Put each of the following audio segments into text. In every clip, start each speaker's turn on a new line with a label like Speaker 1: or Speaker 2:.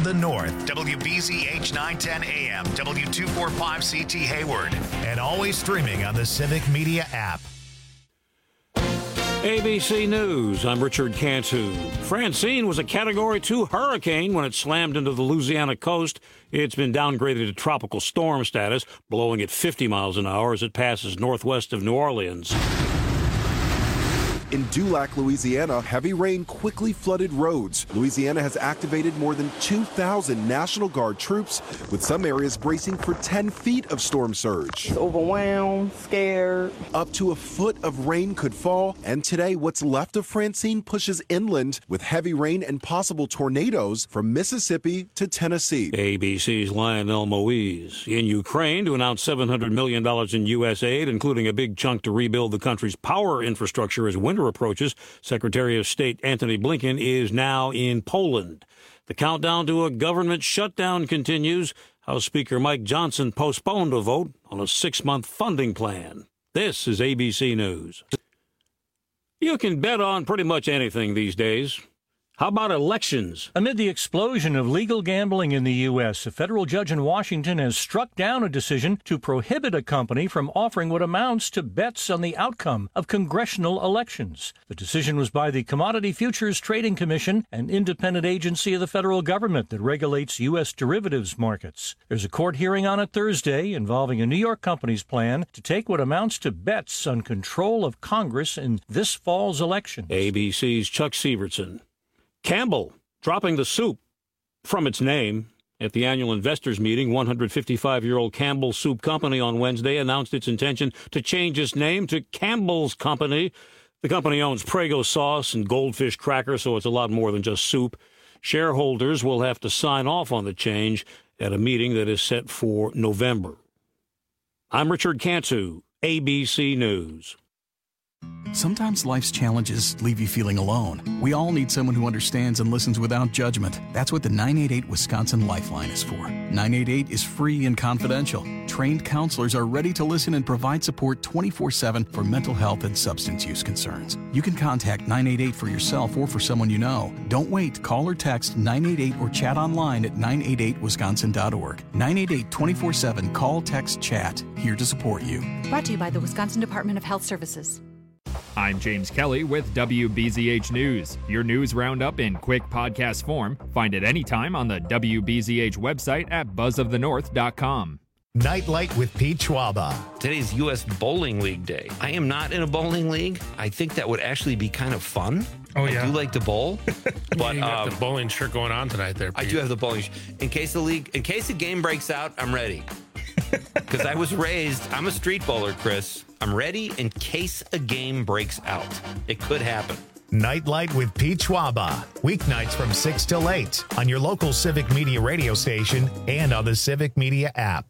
Speaker 1: the North. WBZH 910 AM, W245CT Hayward. And always streaming on the Civic Media app.
Speaker 2: ABC News, I'm Richard Cantu. Francine was a Category 2 hurricane when it slammed into the Louisiana coast. It's been downgraded to tropical storm status, blowing at 50 miles an hour as it passes northwest of New Orleans.
Speaker 3: In Dulac, Louisiana, heavy rain quickly flooded roads. Louisiana has activated more than 2,000 National Guard troops, with some areas bracing for 10 feet of storm surge.
Speaker 4: Overwhelmed, scared.
Speaker 3: Up to a foot of rain could fall, and today what's left of Francine pushes inland with heavy rain and possible tornadoes from Mississippi to Tennessee.
Speaker 2: ABC's Lionel Moise. In Ukraine to announce $700 million in U.S. aid, including a big chunk to rebuild the country's power infrastructure as winter approaches. Secretary of State Antony Blinken is now in Poland. The countdown to a government shutdown continues. House Speaker Mike Johnson postponed a vote on a 6-month funding plan. This is ABC News. You can bet on pretty much anything these days. How about elections?
Speaker 5: Amid the explosion of legal gambling in the U.S., a federal judge in Washington has struck down a decision to prohibit a company from offering what amounts to bets on the outcome of congressional elections. The decision was by the Commodity Futures Trading Commission, an independent agency of the federal government that regulates U.S. derivatives markets. There's a court hearing on it Thursday involving a New York company's plan to take what amounts to bets on control of Congress in this fall's elections.
Speaker 2: ABC's Chuck Sievertson. Campbell dropping the soup from its name. At the annual investors meeting, 155-year-old Campbell Soup Company on Wednesday announced its intention to change its name to Campbell's Company. The company owns Prego sauce and Goldfish crackers, so it's a lot more than just soup. Shareholders will have to sign off on the change at a meeting that is set for November. I'm Richard Cantu, ABC News.
Speaker 6: Sometimes life's challenges leave you feeling alone. We all need someone who understands and listens without judgment. That's what the 988 Wisconsin Lifeline is for. 988 is free and confidential. Trained counselors are ready to listen and provide support 24/7 for mental health and substance use concerns. You can contact 988 for yourself or for someone you know. Don't wait. Call or text 988 or chat online at 988wisconsin.org. 988 24/7. Call, text, chat. Here to support you.
Speaker 7: Brought to you by the Wisconsin Department of Health Services.
Speaker 8: I'm James Kelly with WBZH News, your news roundup in quick podcast form. Find it anytime on the WBZH website at buzzofthenorth.com.
Speaker 1: Nightlight with Pete Schwaba.
Speaker 9: Today's U.S. Bowling League Day. I am not in a bowling league. I think that would actually be kind of fun.
Speaker 10: Oh, yeah.
Speaker 9: I do like to bowl. But
Speaker 10: you got the bowling shirt going on tonight there, Pete.
Speaker 9: I do have the bowling shirt. In case the game breaks out, I'm ready. Because I was raised, I'm a street bowler, Chris. I'm ready in case a game breaks out. It could happen.
Speaker 1: Nightlight with Pete Schwaba. Weeknights from 6 till 8 on your local Civic Media radio station and on the Civic Media app.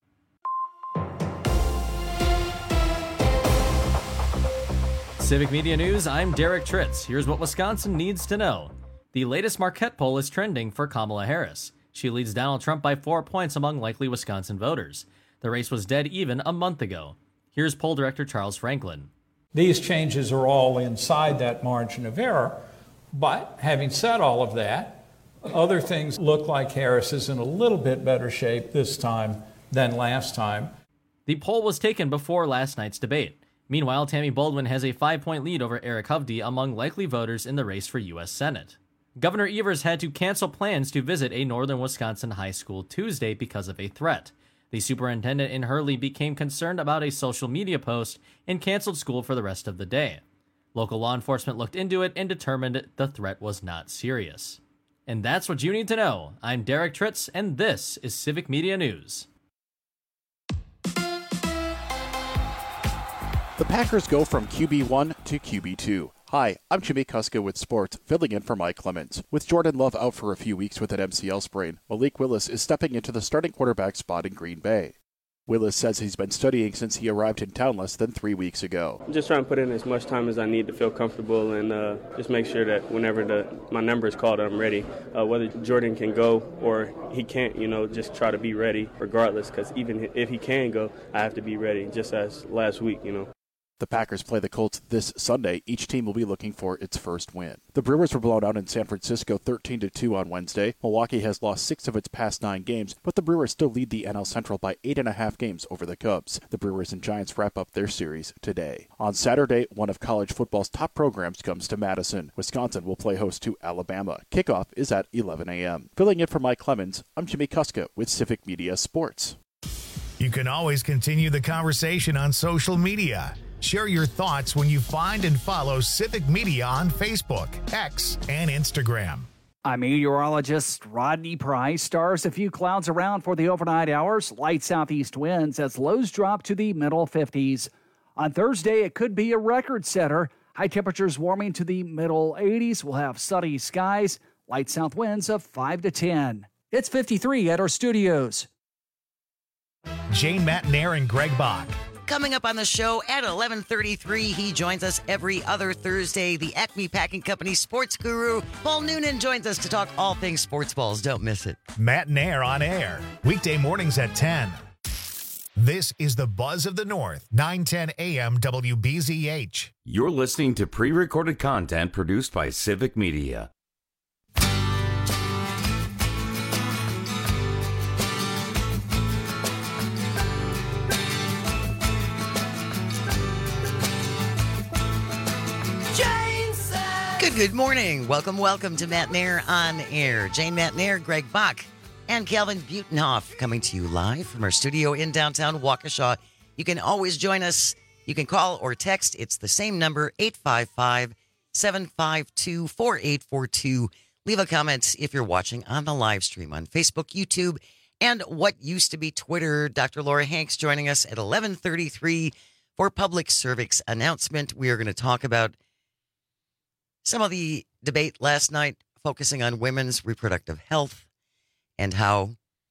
Speaker 11: Civic Media News, I'm Derek Tritz. Here's what Wisconsin needs to know. The latest Marquette poll is trending for Kamala Harris. She leads Donald Trump by 4 points among likely Wisconsin voters. The race was dead even a month ago. Here's poll director Charles Franklin.
Speaker 12: These changes are all inside that margin of error. But having said all of that, other things look like Harris is in a little bit better shape this time than last time.
Speaker 11: The poll was taken before last night's debate. Meanwhile, Tammy Baldwin has a 5-point lead over Eric Hovde among likely voters in the race for U.S. Senate. Governor Evers had to cancel plans to visit a northern Wisconsin high school Tuesday because of a threat. The superintendent in Hurley became concerned about a social media post and canceled school for the rest of the day. Local law enforcement looked into it and determined the threat was not serious. And that's what you need to know. I'm Derek Tritz, and this is Civic Media News.
Speaker 13: The Packers go from QB1 to QB2. Hi, I'm Jimmy Kuska with sports, filling in for Mike Clemens. With Jordan Love out for a few weeks with an MCL sprain, Malik Willis is stepping into the starting quarterback spot in Green Bay. Willis says he's been studying since he arrived in town less than 3 weeks ago.
Speaker 14: I'm just trying to put in as much time as I need to feel comfortable and just make sure that whenever my number is called, I'm ready. Whether Jordan can go or he can't, just try to be ready regardless, because even if he can go, I have to be ready, just as last week,
Speaker 13: The Packers play the Colts this Sunday. Each team will be looking for its first win. The Brewers were blown out in San Francisco 13-2 on Wednesday. Milwaukee has lost 6 of its past 9 games, but the Brewers still lead the NL Central by 8.5 games over the Cubs. The Brewers and Giants wrap up their series today. On Saturday, one of college football's top programs comes to Madison. Wisconsin will play host to Alabama. Kickoff is at 11 a.m. Filling in for Mike Clemens, I'm Jimmy Kuska with Civic Media Sports.
Speaker 1: You can always continue the conversation on social media. Share your thoughts when you find and follow Civic Media on Facebook, X, and Instagram.
Speaker 15: I'm meteorologist Rodney Price. Stars a few clouds around for the overnight hours. Light southeast winds as lows drop to the middle 50s. On Thursday, it could be a record setter. High temperatures warming to the middle 80s. We'll have sunny skies. Light south winds of 5 to 10. It's 53 at our studios.
Speaker 1: Jane Matenaer and Greg Bach.
Speaker 16: Coming up on the show at 11:33, he joins us every other Thursday. The Acme Packing Company sports guru, Paul Noonan, joins us to talk all things sports balls. Don't miss it.
Speaker 1: Matenaer on air, weekday mornings at 10. This is the Buzz of the North, 9:10 a.m. WBZH.
Speaker 17: You're listening to pre-recorded content produced by Civic Media.
Speaker 16: Good morning. Welcome to Matenaer on Air. Jane Matenaer, Greg Bach, and Calvin Butenhoff coming to you live from our studio in downtown Waukesha. You can always join us. You can call or text. It's the same number, 855-752-4842. Leave a comment if you're watching on the live stream on Facebook, YouTube, and what used to be Twitter. Dr. Laura Hanks joining us at 11:33 for public service announcement. We are going to talk about some of the debate last night focusing on women's reproductive health and how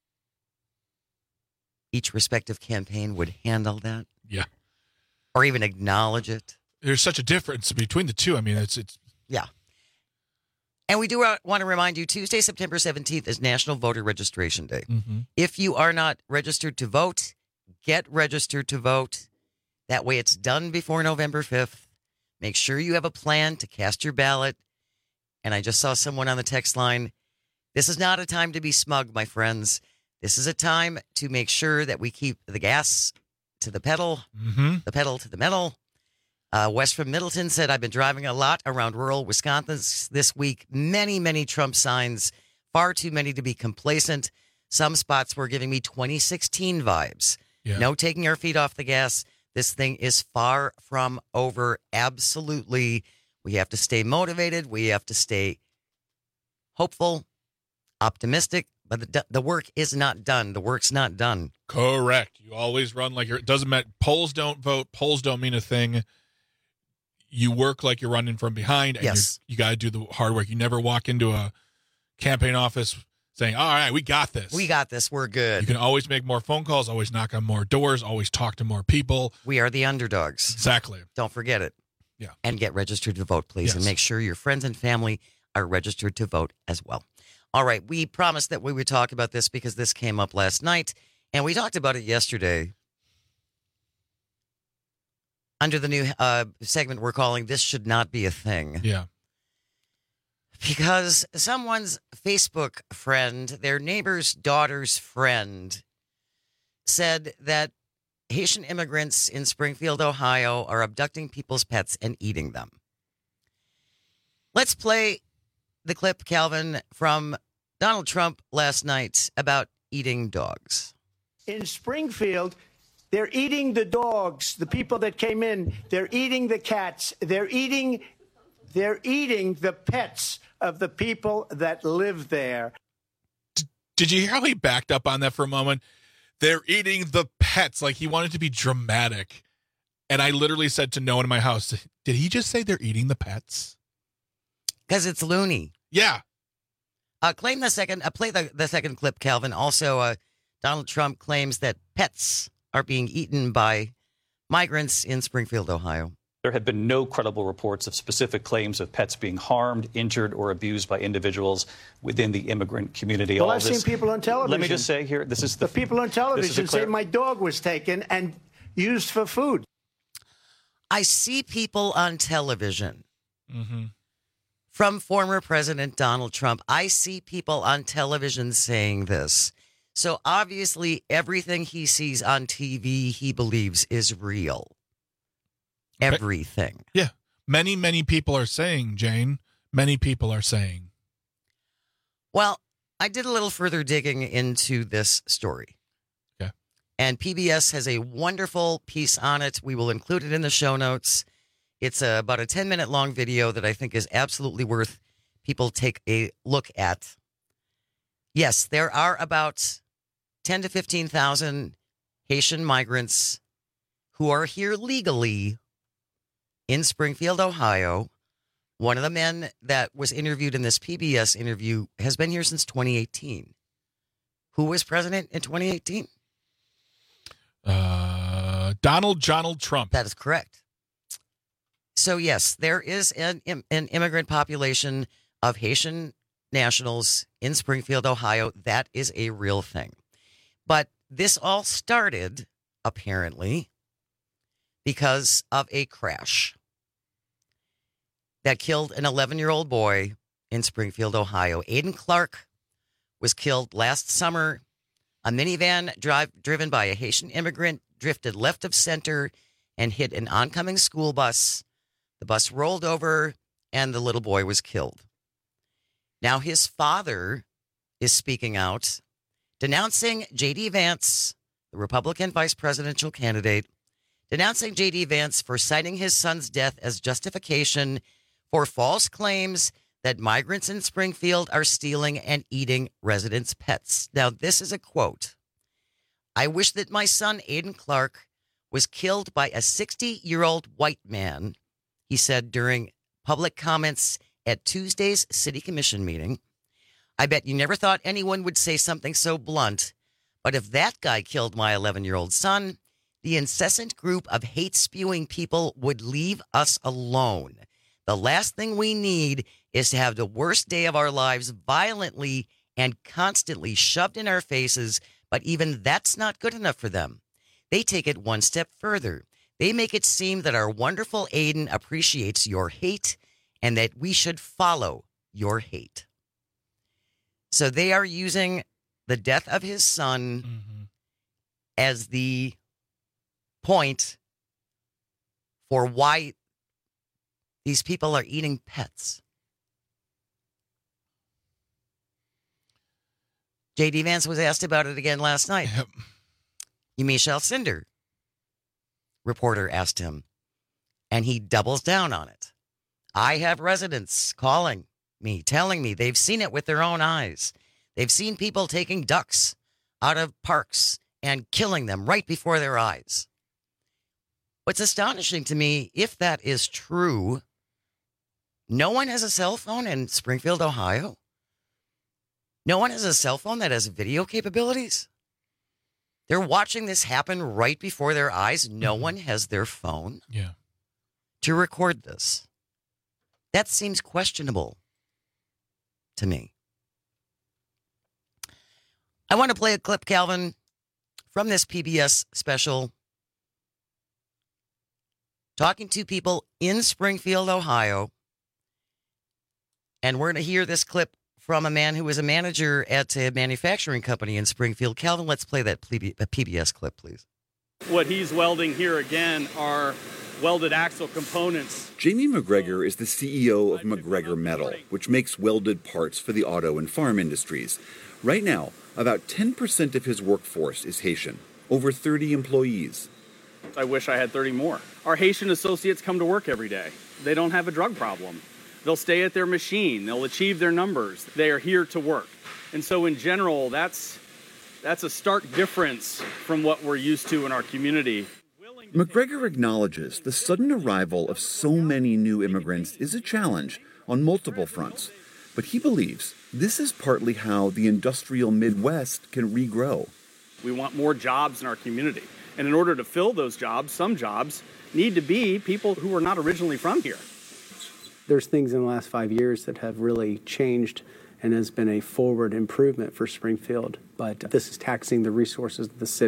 Speaker 16: each respective campaign would handle that.
Speaker 10: Yeah.
Speaker 16: Or even acknowledge it.
Speaker 10: There's such a difference between the two. I mean, it's
Speaker 16: yeah. And we do want to remind you, Tuesday, September 17th is National Voter Registration Day.
Speaker 10: Mm-hmm.
Speaker 16: If you are not registered to vote, get registered to vote. That way it's done before November 5th. Make sure you have a plan to cast your ballot. And I just saw someone on the text line. This is not a time to be smug, my friends. This is a time to make sure that we keep the gas to the pedal, the pedal to the metal. Wes from Middleton said, I've been driving a lot around rural Wisconsin this week. Many, many Trump signs, far too many to be complacent. Some spots were giving me 2016 vibes.
Speaker 10: Yeah.
Speaker 16: No taking our feet off the gas. This thing is far from over. Absolutely. We have to stay motivated. We have to stay hopeful, optimistic, but the work is not done. The work's not done.
Speaker 10: correct. You always run like it doesn't matter. Polls don't vote. Polls don't mean a thing. You work like you're running from behind, and
Speaker 16: yes.
Speaker 10: You got to do the hard work. You never walk into a campaign office saying, all right, we got this.
Speaker 16: We got this. We're good.
Speaker 10: You can always make more phone calls, always knock on more doors, always talk to more people.
Speaker 16: We are the underdogs.
Speaker 10: Exactly.
Speaker 16: Don't forget it.
Speaker 10: Yeah.
Speaker 16: And get registered to vote, please.
Speaker 10: Yes.
Speaker 16: And make sure your friends and family are registered to vote as well. All right. We promised that we would talk about this because this came up last night, and we talked about it yesterday under the new segment we're calling This Should Not Be a Thing.
Speaker 10: Yeah.
Speaker 16: Because someone's Facebook friend, their neighbor's daughter's friend, said that Haitian immigrants in Springfield, Ohio, are abducting people's pets and eating them. Let's play the clip, Calvin, from Donald Trump last night about eating dogs.
Speaker 18: In Springfield, they're eating the dogs, the people that came in. They're eating the cats. They're eating the pets of the people that live there.
Speaker 10: Did you hear how he backed up on that for a moment? They're eating the pets. Like he wanted to be dramatic. And I literally said to no one in my house, did he just say they're eating the pets?
Speaker 16: Because it's loony.
Speaker 10: Yeah.
Speaker 16: Play the second clip, Calvin. Also, Donald Trump claims that pets are being eaten by migrants in Springfield, Ohio.
Speaker 19: There have been no credible reports of specific claims of pets being harmed, injured, or abused by individuals within the immigrant community.
Speaker 18: Well, I've seen people on television.
Speaker 19: Let me just say here, this is the
Speaker 18: people on television say my dog was taken and used for food.
Speaker 16: I see people on television
Speaker 10: Mm-hmm.
Speaker 16: from former President Donald Trump. I see people on television saying this. So obviously everything he sees on TV, he believes is real. Everything.
Speaker 10: Yeah. Many, many people are saying, Jane, many people are saying.
Speaker 16: Well, I did a little further digging into this story.
Speaker 10: Okay.
Speaker 16: And PBS has a wonderful piece on it. We will include it in the show notes. It's about a 10-minute long video that I think is absolutely worth people take a look at. Yes, there are about 10 to 15,000 Haitian migrants who are here legally in Springfield, Ohio. One of the men that was interviewed in this PBS interview has been here since 2018. Who was president in 2018?
Speaker 10: Donald Trump.
Speaker 16: That is correct. So, yes, there is an immigrant population of Haitian nationals in Springfield, Ohio. That is a real thing. But this all started, apparently, because of a crash that killed an 11-year-old boy in Springfield, Ohio. Aiden Clark was killed last summer. A minivan driven by a Haitian immigrant drifted left of center and hit an oncoming school bus. The bus rolled over and the little boy was killed. Now his father is speaking out, denouncing J.D. Vance, the Republican vice presidential candidate, denouncing J.D. Vance for citing his son's death as justification for false claims that migrants in Springfield are stealing and eating residents' pets. Now, this is a quote. "I wish that my son, Aiden Clark, was killed by a 60-year-old white man," he said during public comments at Tuesday's City Commission meeting. "I bet you never thought anyone would say something so blunt, but if that guy killed my 11-year-old son, the incessant group of hate-spewing people would leave us alone. The last thing we need is to have the worst day of our lives violently and constantly shoved in our faces, but even that's not good enough for them. They take it one step further. They make it seem that our wonderful Aiden appreciates your hate and that we should follow your hate." So they are using the death of his son as the point for why these people are eating pets. J.D. Vance was asked about it again last night.
Speaker 10: Yep.
Speaker 16: Michelle Cinder, reporter asked him, and he doubles down on it. "I have residents calling me, telling me they've seen it with their own eyes. They've seen people taking ducks out of parks and killing them right before their eyes." What's astonishing to me, if that is true, no one has a cell phone in Springfield, Ohio? No one has a cell phone that has video capabilities? They're watching this happen right before their eyes. No one has their phone to record this. That seems questionable to me. I want to play a clip, Calvin, from this PBS special, talking to people in Springfield, Ohio. And we're going to hear this clip from a man who was a manager at a manufacturing company in Springfield. Calvin, let's play that PBS clip, please.
Speaker 20: What he's welding here again are welded axle components.
Speaker 21: Jamie McGregor is the CEO of McGregor Metal, which makes welded parts for the auto and farm industries. Right now, about 10% of his workforce is Haitian, over 30 employees.
Speaker 20: I wish I had 30 more. Our Haitian associates come to work every day. They don't have a drug problem. They'll stay at their machine. They'll achieve their numbers. They are here to work. And so in general, that's a stark difference from what we're used to in our community.
Speaker 21: McGregor acknowledges the sudden arrival of so many new immigrants is a challenge on multiple fronts. But he believes this is partly how the industrial Midwest can regrow.
Speaker 20: We want more jobs in our community. And in order to fill those jobs, some jobs need to be people who are not originally from here.
Speaker 22: There's things in the last 5 years that have really changed and has been a forward improvement for Springfield, but this is taxing the resources of the city.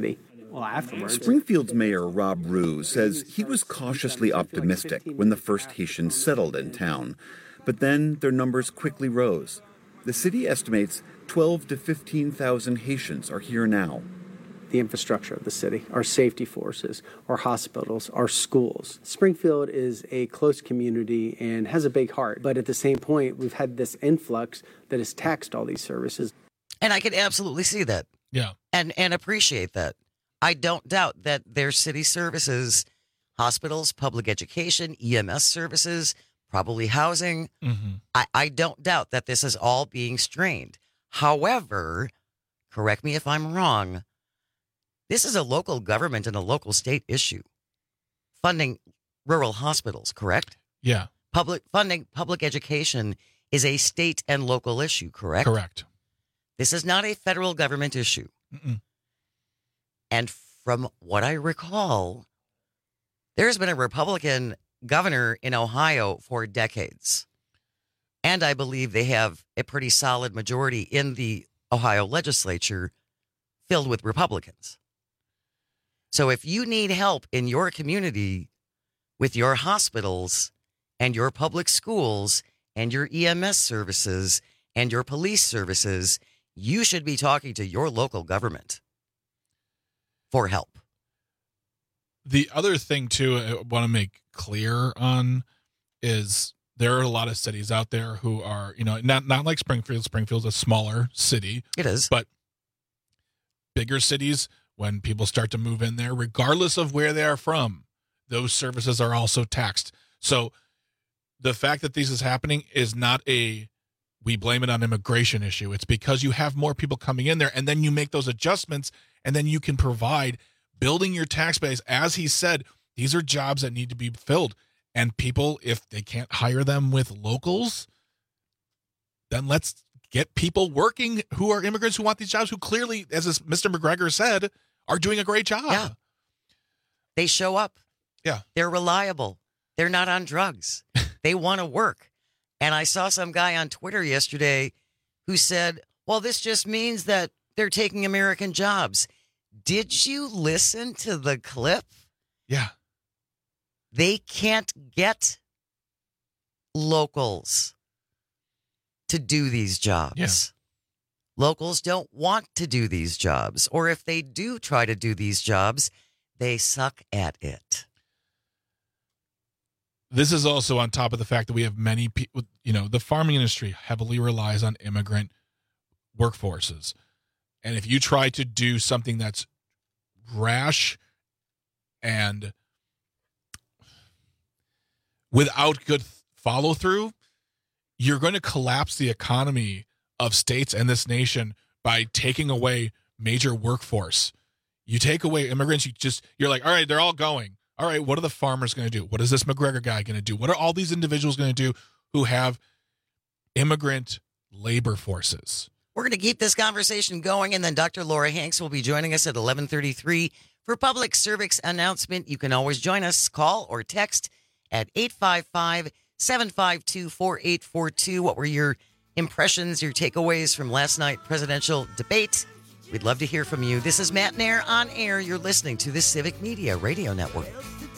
Speaker 22: Well, afterwards.
Speaker 21: Springfield's mayor, Rob Rue, says he was cautiously optimistic when the first Haitians settled in town. But then their numbers quickly rose. The city estimates 12 to 15,000 Haitians are here now.
Speaker 22: The infrastructure of the city, our safety forces, our hospitals, our schools. Springfield is a close community and has a big heart. But at the same point, we've had this influx that has taxed all these services.
Speaker 16: And I could absolutely see that.
Speaker 10: Yeah.
Speaker 16: And appreciate that. I don't doubt that their city services, hospitals, public education, EMS services, probably housing. I don't doubt that this is all being strained. However, correct me if I'm wrong, this is a local government and a local state issue. Funding rural hospitals, correct?
Speaker 10: Yeah.
Speaker 16: Funding public education is a state and local issue, correct?
Speaker 10: Correct.
Speaker 16: This is not a federal government issue.
Speaker 10: Mm-mm.
Speaker 16: And from what I recall, there's been a Republican governor in Ohio for decades. And I believe they have a pretty solid majority in the Ohio legislature filled with Republicans. So if you need help in your community with your hospitals and your public schools and your EMS services and your police services, you should be talking to your local government for help.
Speaker 10: The other thing, too, I want to make clear on is there are a lot of cities out there who are, not like Springfield. Springfield's a smaller city.
Speaker 16: It is.
Speaker 10: But bigger cities, when people start to move in there, regardless of where they are from, those services are also taxed. So the fact that this is happening is not we blame it on immigration issue. It's because you have more people coming in there, and then you make those adjustments, and then you can provide building your tax base. As he said, these are jobs that need to be filled. And people, if they can't hire them with locals, then let's get people working who are immigrants who want these jobs, who clearly, as Mr. McGregor said, are doing a great job.
Speaker 16: Yeah. They show up.
Speaker 10: Yeah.
Speaker 16: They're reliable. They're not on drugs. They want to work. And I saw some guy on Twitter yesterday who said, well, this just means that they're taking American jobs. Did you listen to the clip?
Speaker 10: Yeah.
Speaker 16: They can't get locals to do these jobs.
Speaker 10: Yeah.
Speaker 16: Locals don't want to do these jobs. Or if they do try to do these jobs, they suck at it.
Speaker 10: This is also on top of the fact that we have many people, the farming industry heavily relies on immigrant workforces. And if you try to do something that's rash and without good follow through, you're going to collapse the economy of states and this nation by taking away major workforce. You take away immigrants, you're like, all right, they're all going. All right, what are the farmers going to do? What is this McGregor guy going to do? What are all these individuals going to do who have immigrant labor forces?
Speaker 16: We're going to keep this conversation going, and then Dr. Laura Hanks will be joining us at 11:33 for public service announcement. You can always join us, call or text at 855-752-4842. What were your impressions, your takeaways from last night's presidential debate? We'd love to hear from you. This is Matt Nair on air. You're listening to the Civic Media Radio Network.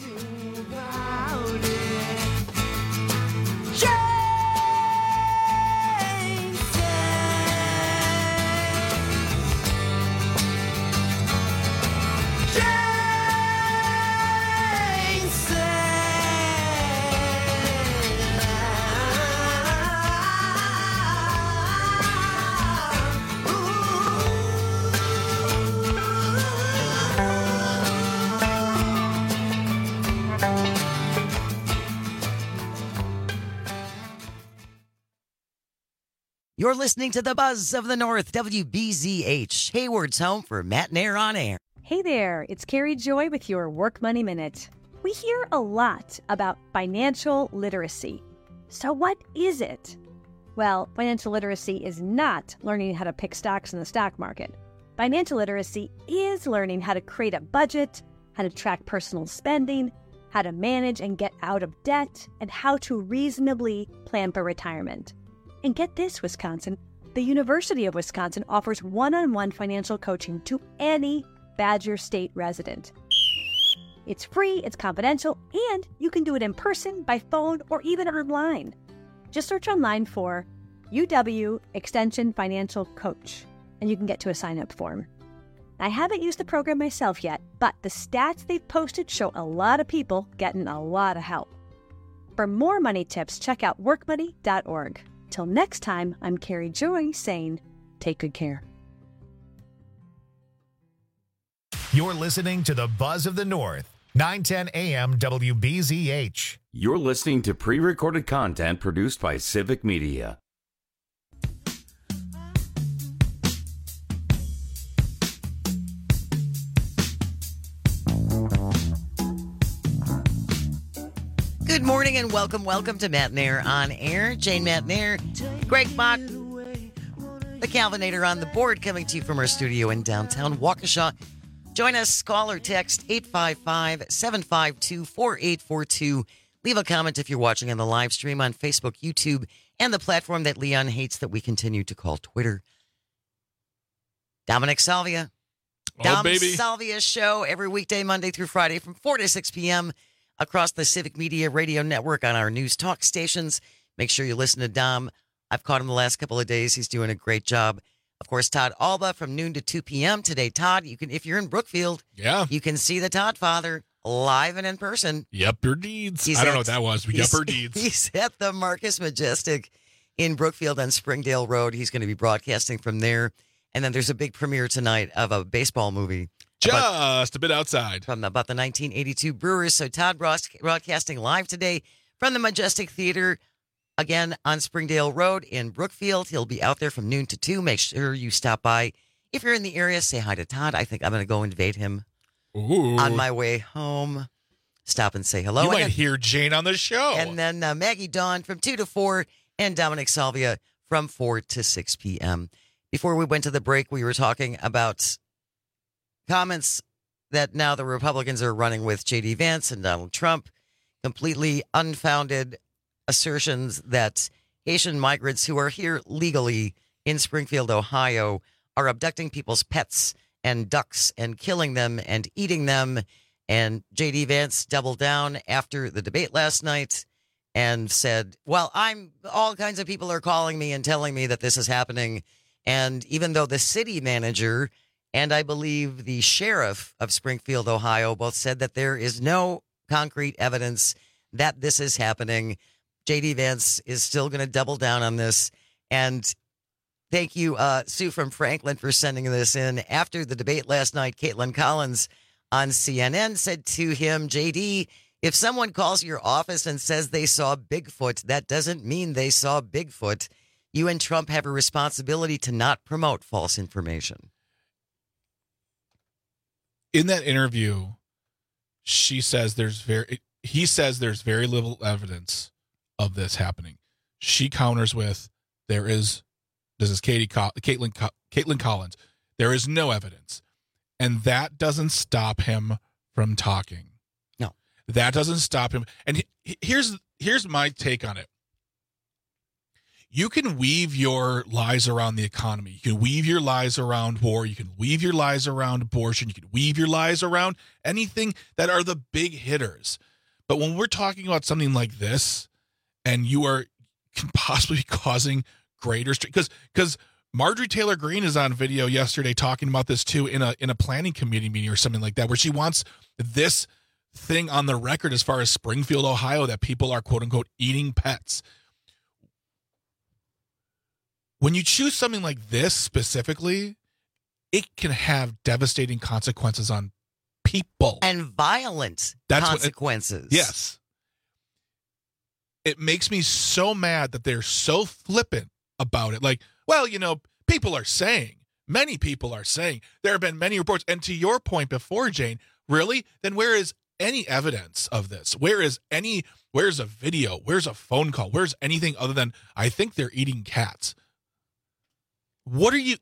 Speaker 16: You're listening to the Buzz of the North, WBZH, Hayward's home for Matt Nair on air.
Speaker 3: Hey there, it's Carrie Joy with your Work Money Minute. We hear a lot about financial literacy. So what is it? Well, financial literacy is not learning how to pick stocks in the stock market. Financial literacy is learning how to create a budget, how to track personal spending, how to manage and get out of debt, and how to reasonably plan for retirement. And get this, Wisconsin, the University of Wisconsin offers one-on-one financial coaching to any Badger State resident. It's free, it's confidential, and you can do it in person, by phone, or even online. Just search online for UW Extension Financial Coach, and you can get to a sign-up form. I haven't used the program myself yet, but the stats they've posted show a lot of people getting a lot of help. For more money tips, check out workmoney.org. Till next time, I'm Carrie Joy saying, take good care.
Speaker 1: You're listening to the Buzz of the North, 910 AM WBZH.
Speaker 17: You're listening to pre-recorded content produced by Civic Media.
Speaker 16: Good morning and welcome to Matt Nair on Air. Jane Matt Nair, Greg Bott, the Calvinator on the board, coming to you from our studio in downtown Waukesha. Join us, call or text 855-752-4842. Leave a comment if you're watching on the live stream on Facebook, YouTube, and the platform that Leon hates that we continue to call Twitter. Dominic Salvia. Dom Salvia Show every weekday, Monday through Friday from 4 to 6 p.m. across the Civic Media Radio Network on our news talk stations. Make sure you listen to Dom. I've caught him the last couple of days. He's doing a great job. Of course, Todd Alba from noon to 2 p.m. today. Todd, you can, if you're in Brookfield, you can see the Todd Father live and in person.
Speaker 10: Yupper Deeds. I don't know what that was, but Yupper Deeds.
Speaker 16: He's at the Marcus Majestic in Brookfield on Springdale Road. He's going to be broadcasting from there. And then there's a big premiere tonight of a baseball movie.
Speaker 10: Just a bit outside.
Speaker 16: From about the 1982 Brewers. So Todd broadcasting live today from the Majestic Theater, again on Springdale Road in Brookfield. He'll be out there from noon to 2. Make sure you stop by. If you're in the area, say hi to Todd. I think I'm going to go invade him on my way home. Stop and say hello.
Speaker 10: You might hear Jane on the show.
Speaker 16: And then Maggie Dawn from 2 to 4 and Dominic Salvia from 4 to 6 p.m. Before we went to the break, we were talking about comments that now the Republicans are running with J.D. Vance and Donald Trump, completely unfounded assertions that Haitian migrants who are here legally in Springfield, Ohio, are abducting people's pets and ducks and killing them and eating them. And J.D. Vance doubled down after the debate last night and said, well, all kinds of people are calling me and telling me that this is happening. And even though the city manager and I believe the sheriff of Springfield, Ohio, both said that there is no concrete evidence that this is happening, J.D. Vance is still going to double down on this. And thank you, Sue from Franklin, for sending this in. After the debate last night, Caitlin Collins on CNN said to him, J.D., if someone calls your office and says they saw Bigfoot, that doesn't mean they saw Bigfoot. You and Trump have a responsibility to not promote false information.
Speaker 10: In that interview, he says there's very little evidence of this happening. She counters with, this is Caitlin Collins. There is no evidence. And that doesn't stop him from talking.
Speaker 16: No.
Speaker 10: That doesn't stop him. And here's my take on it. You can weave your lies around the economy. You can weave your lies around war. You can weave your lies around abortion. You can weave your lies around anything that are the big hitters. But when we're talking about something like this, and can possibly be causing greater because Marjorie Taylor Greene is on video yesterday talking about this too in a planning committee meeting or something like that, where she wants this thing on the record as far as Springfield, Ohio, that people are quote unquote eating pets. When you choose something like this specifically, it can have devastating consequences on people.
Speaker 16: And violent consequences.
Speaker 10: Yes. It makes me so mad that they're so flippant about it. Like, well, people are saying, many people are saying, there have been many reports. And to your point before, Jane, really? Then where is any evidence of this? Where's a video? Where's a phone call? Where's anything other than, I think they're eating cats? What are you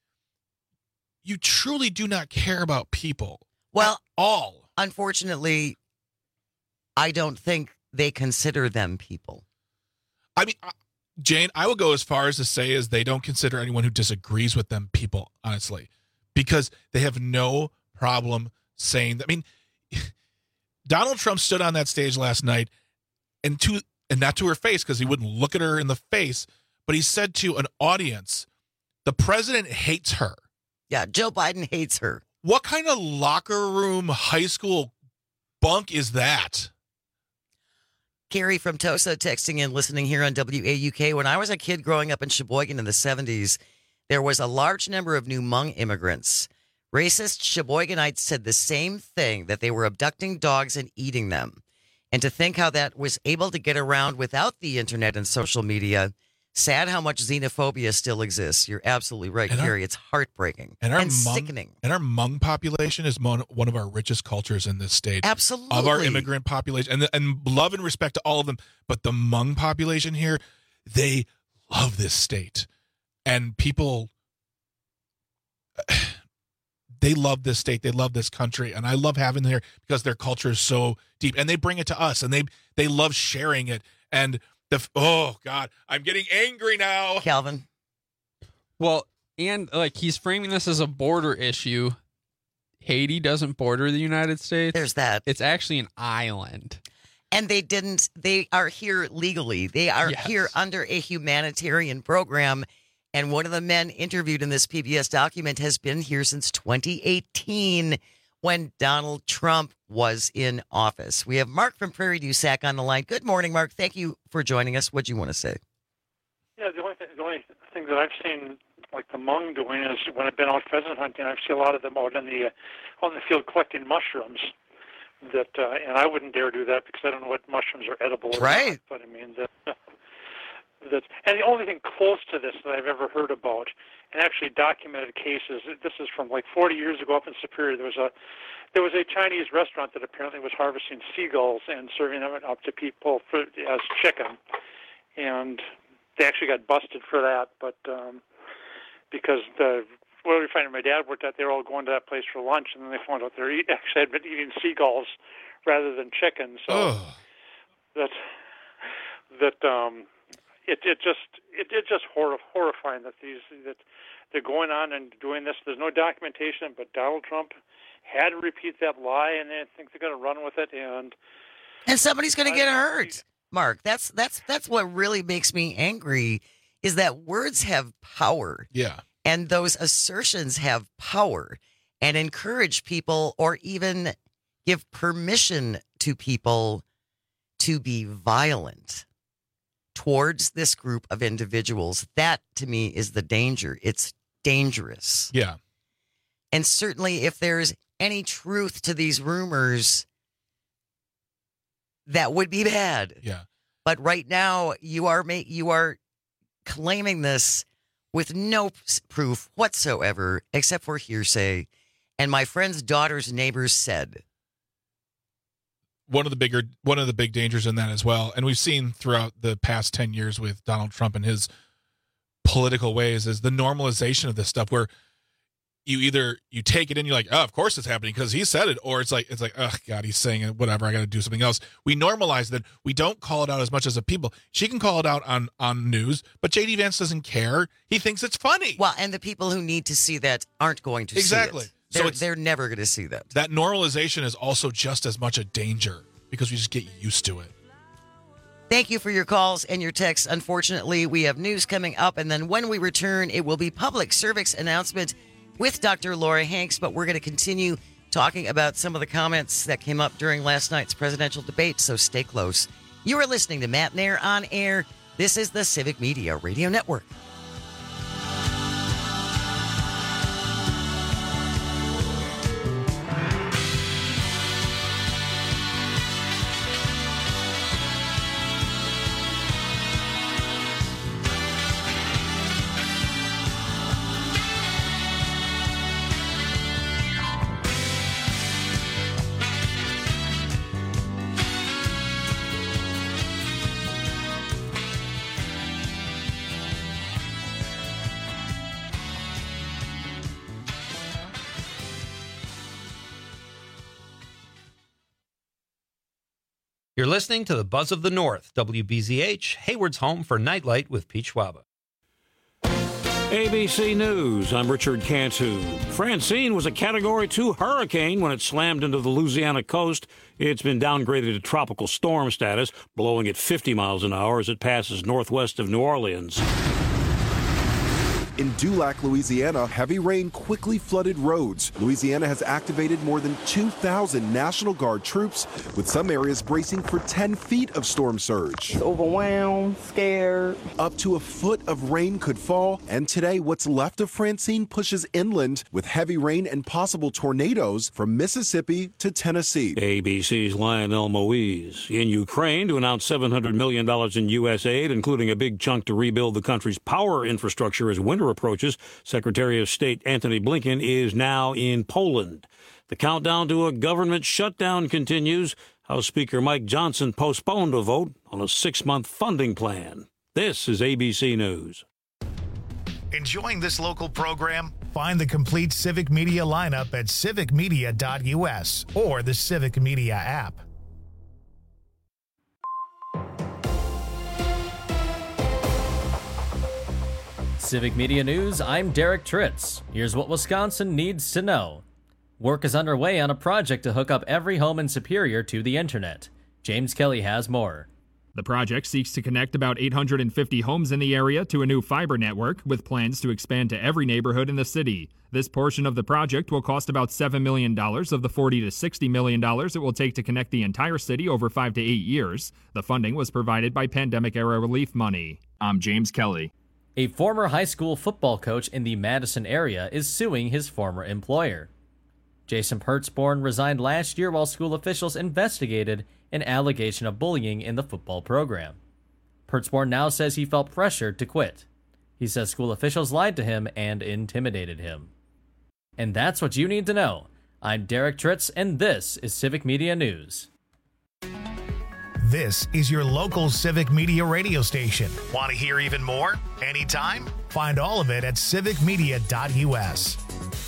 Speaker 10: truly do not care about people.
Speaker 16: Well,
Speaker 10: at all.
Speaker 16: Unfortunately, I don't think they consider them people.
Speaker 10: I mean, Jane, I will go as far as to say as they don't consider anyone who disagrees with them people, honestly, because they have no problem saying that. I mean, Donald Trump stood on that stage last night and not to her face because he wouldn't look at her in the face, but he said to an audience, the president hates her.
Speaker 16: Yeah, Joe Biden hates her.
Speaker 10: What kind of locker room high school bunk is that?
Speaker 16: Carrie from Tosa texting in, listening here on WAUK. When I was a kid growing up in Sheboygan in the 70s, there was a large number of new Hmong immigrants. Racist Sheboyganites said the same thing, that they were abducting dogs and eating them. And to think how that was able to get around without the internet and social media. Sad how much xenophobia still exists. You're absolutely right, Carrie. It's heartbreaking and sickening.
Speaker 10: And our Hmong population is one of our richest cultures in this state.
Speaker 16: Absolutely.
Speaker 10: Of our immigrant population. And love and respect to all of them. But the Hmong population here, they love this state. And people, they love this state. They love this country. And I love having them here because their culture is so deep. And they bring it to us. And they love sharing it. And oh, God, I'm getting angry now.
Speaker 16: Calvin.
Speaker 4: Well, and like he's framing this as a border issue. Haiti doesn't border the United States.
Speaker 16: There's that.
Speaker 4: It's actually an island.
Speaker 16: And they are here legally. They are here under a humanitarian program. And one of the men interviewed in this PBS document has been here since 2018 when Donald Trump was in office. We have Mark from Prairie du Sac on the line. Good morning, Mark. Thank you for joining us. What do you want to say?
Speaker 5: Yeah, the only thing that I've seen, like the Hmong doing, is when I've been out pheasant hunting, I've seen a lot of them out on the field collecting mushrooms. And I wouldn't dare do that because I don't know what mushrooms are edible or not. But I mean and the only thing close to this that I've ever heard about, and actually documented cases, this is from like 40 years ago up in Superior. There was a Chinese restaurant that apparently was harvesting seagulls and serving them up to people as chicken, and they actually got busted for that. But because where we find my dad worked at, they were all going to that place for lunch, and then they found out they actually had been eating seagulls rather than chicken. So It's just horrifying that they're going on and doing this. There's no documentation, but Donald Trump had to repeat that lie, and I think they're going to run with it. And
Speaker 16: somebody's going to get hurt. Mark, that's what really makes me angry, is that words have power.
Speaker 10: Yeah.
Speaker 16: And those assertions have power and encourage people or even give permission to people to be violent towards this group of individuals. That, to me, is the danger. It's dangerous.
Speaker 10: Yeah.
Speaker 16: And certainly if there's any truth to these rumors, that would be bad.
Speaker 10: Yeah.
Speaker 16: But right now, you are claiming this with no proof whatsoever, except for hearsay. And my friend's daughter's neighbors said.
Speaker 10: One of the big dangers in that as well, and we've seen throughout the past 10 years with Donald Trump and his political ways, is the normalization of this stuff, where you take it in, you're like, oh, of course it's happening because he said it, or it's like, oh God, he's saying it, whatever, I got to do something else. We normalize that. We don't call it out as much as the people. She can call it out on news, but JD Vance doesn't care. He thinks it's funny.
Speaker 16: Well, and the people who need to see that aren't going to see it. They're never going to see that.
Speaker 10: That normalization is also just as much a danger because we just get used to it.
Speaker 16: Thank you for your calls and your texts. Unfortunately, we have news coming up, and then when we return, it will be public service announcement with Dr. Laura Hanks, but we're going to continue talking about some of the comments that came up during last night's presidential debate, so stay close. You are listening to Matt Nair on Air. This is the Civic Media Radio Network.
Speaker 23: You're listening to the Buzz of the North, WBZH, Hayward's home for Nightlight with Pete Schwaba.
Speaker 2: ABC News, I'm Richard Cantu. Francine was a Category 2 hurricane when it slammed into the Louisiana coast. It's been downgraded to tropical storm status, blowing at 50 miles an hour as it passes northwest of New Orleans.
Speaker 6: In Dulac, Louisiana, heavy rain quickly flooded roads. Louisiana has activated more than 2,000 National Guard troops, with some areas bracing for 10 feet of storm surge.
Speaker 7: Overwhelmed, scared.
Speaker 6: Up to a foot of rain could fall, and today what's left of Francine pushes inland with heavy rain and possible tornadoes from Mississippi to Tennessee.
Speaker 2: ABC's Lionel Moise in Ukraine to announce $700 million in U.S. aid, including a big chunk to rebuild the country's power infrastructure as winter approaches. Secretary of State Antony Blinken is now in Poland. The countdown to a government shutdown continues. House Speaker Mike Johnson postponed a vote on a 6-month funding plan. This is ABC News.
Speaker 1: Enjoying this local program? Find the complete Civic Media lineup at civicmedia.us or the Civic Media app.
Speaker 11: Civic Media News, I'm Derek Tritz. Here's what Wisconsin needs to know. Work is underway on a project to hook up every home in Superior to the internet. James Kelly has more.
Speaker 8: The project seeks to connect about 850 homes in the area to a new fiber network, with plans to expand to every neighborhood in the city. This portion of the project will cost about $7 million of the $40 to $60 million it will take to connect the entire city over 5 to 8 years. The funding was provided by pandemic-era relief money. I'm James Kelly.
Speaker 11: A former high school football coach in the Madison area is suing his former employer. Jason Pertzborn resigned last year while school officials investigated an allegation of bullying in the football program. Pertzborn now says he felt pressured to quit. He says school officials lied to him and intimidated him. And that's what you need to know. I'm Derek Tritz, and this is Civic Media News.
Speaker 1: This is your local Civic Media radio station. Want to hear even more? Anytime? Find all of it at civicmedia.us.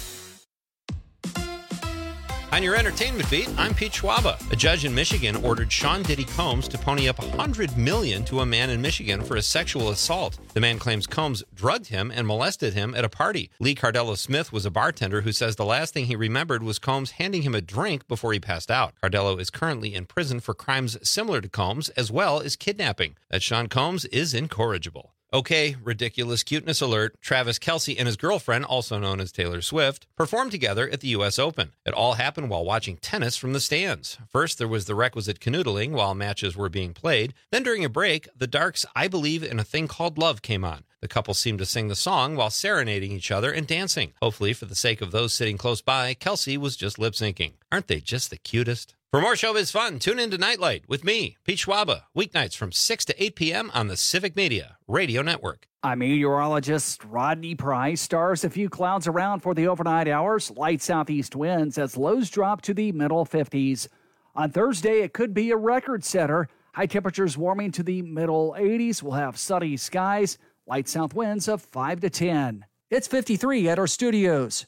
Speaker 9: On your entertainment beat, I'm Pete Schwaba. A judge in Michigan ordered Sean Diddy Combs to pony up $100 million to a man in Michigan for a sexual assault. The man claims Combs drugged him and molested him at a party. Lee Cardello Smith was a bartender who says the last thing he remembered was Combs handing him a drink before he passed out. Cardello is currently in prison for crimes similar to Combs, as well as kidnapping. That Sean Combs is incorrigible. Okay, ridiculous cuteness alert. Travis Kelce and his girlfriend, also known as Taylor Swift, performed together at the U.S. Open. It all happened while watching tennis from the stands. First, there was the requisite canoodling while matches were being played. Then during a break, the Darks' I Believe in a Thing Called Love came on. The couple seemed to sing the song while serenading each other and dancing. Hopefully, for the sake of those sitting close by, Kelce was just lip-syncing. Aren't they just the cutest? For more showbiz fun, tune in to Nightlight with me, Pete Schwaba, weeknights from 6 to 8 p.m. on the Civic Media Radio Network.
Speaker 15: I'm meteorologist Rodney Price. Stars a few clouds around for the overnight hours. Light southeast winds as lows drop to the middle 50s. On Thursday, it could be a record setter. High temperatures warming to the middle 80s. We'll have sunny skies. Light south winds of 5 to 10. It's 53 at our studios.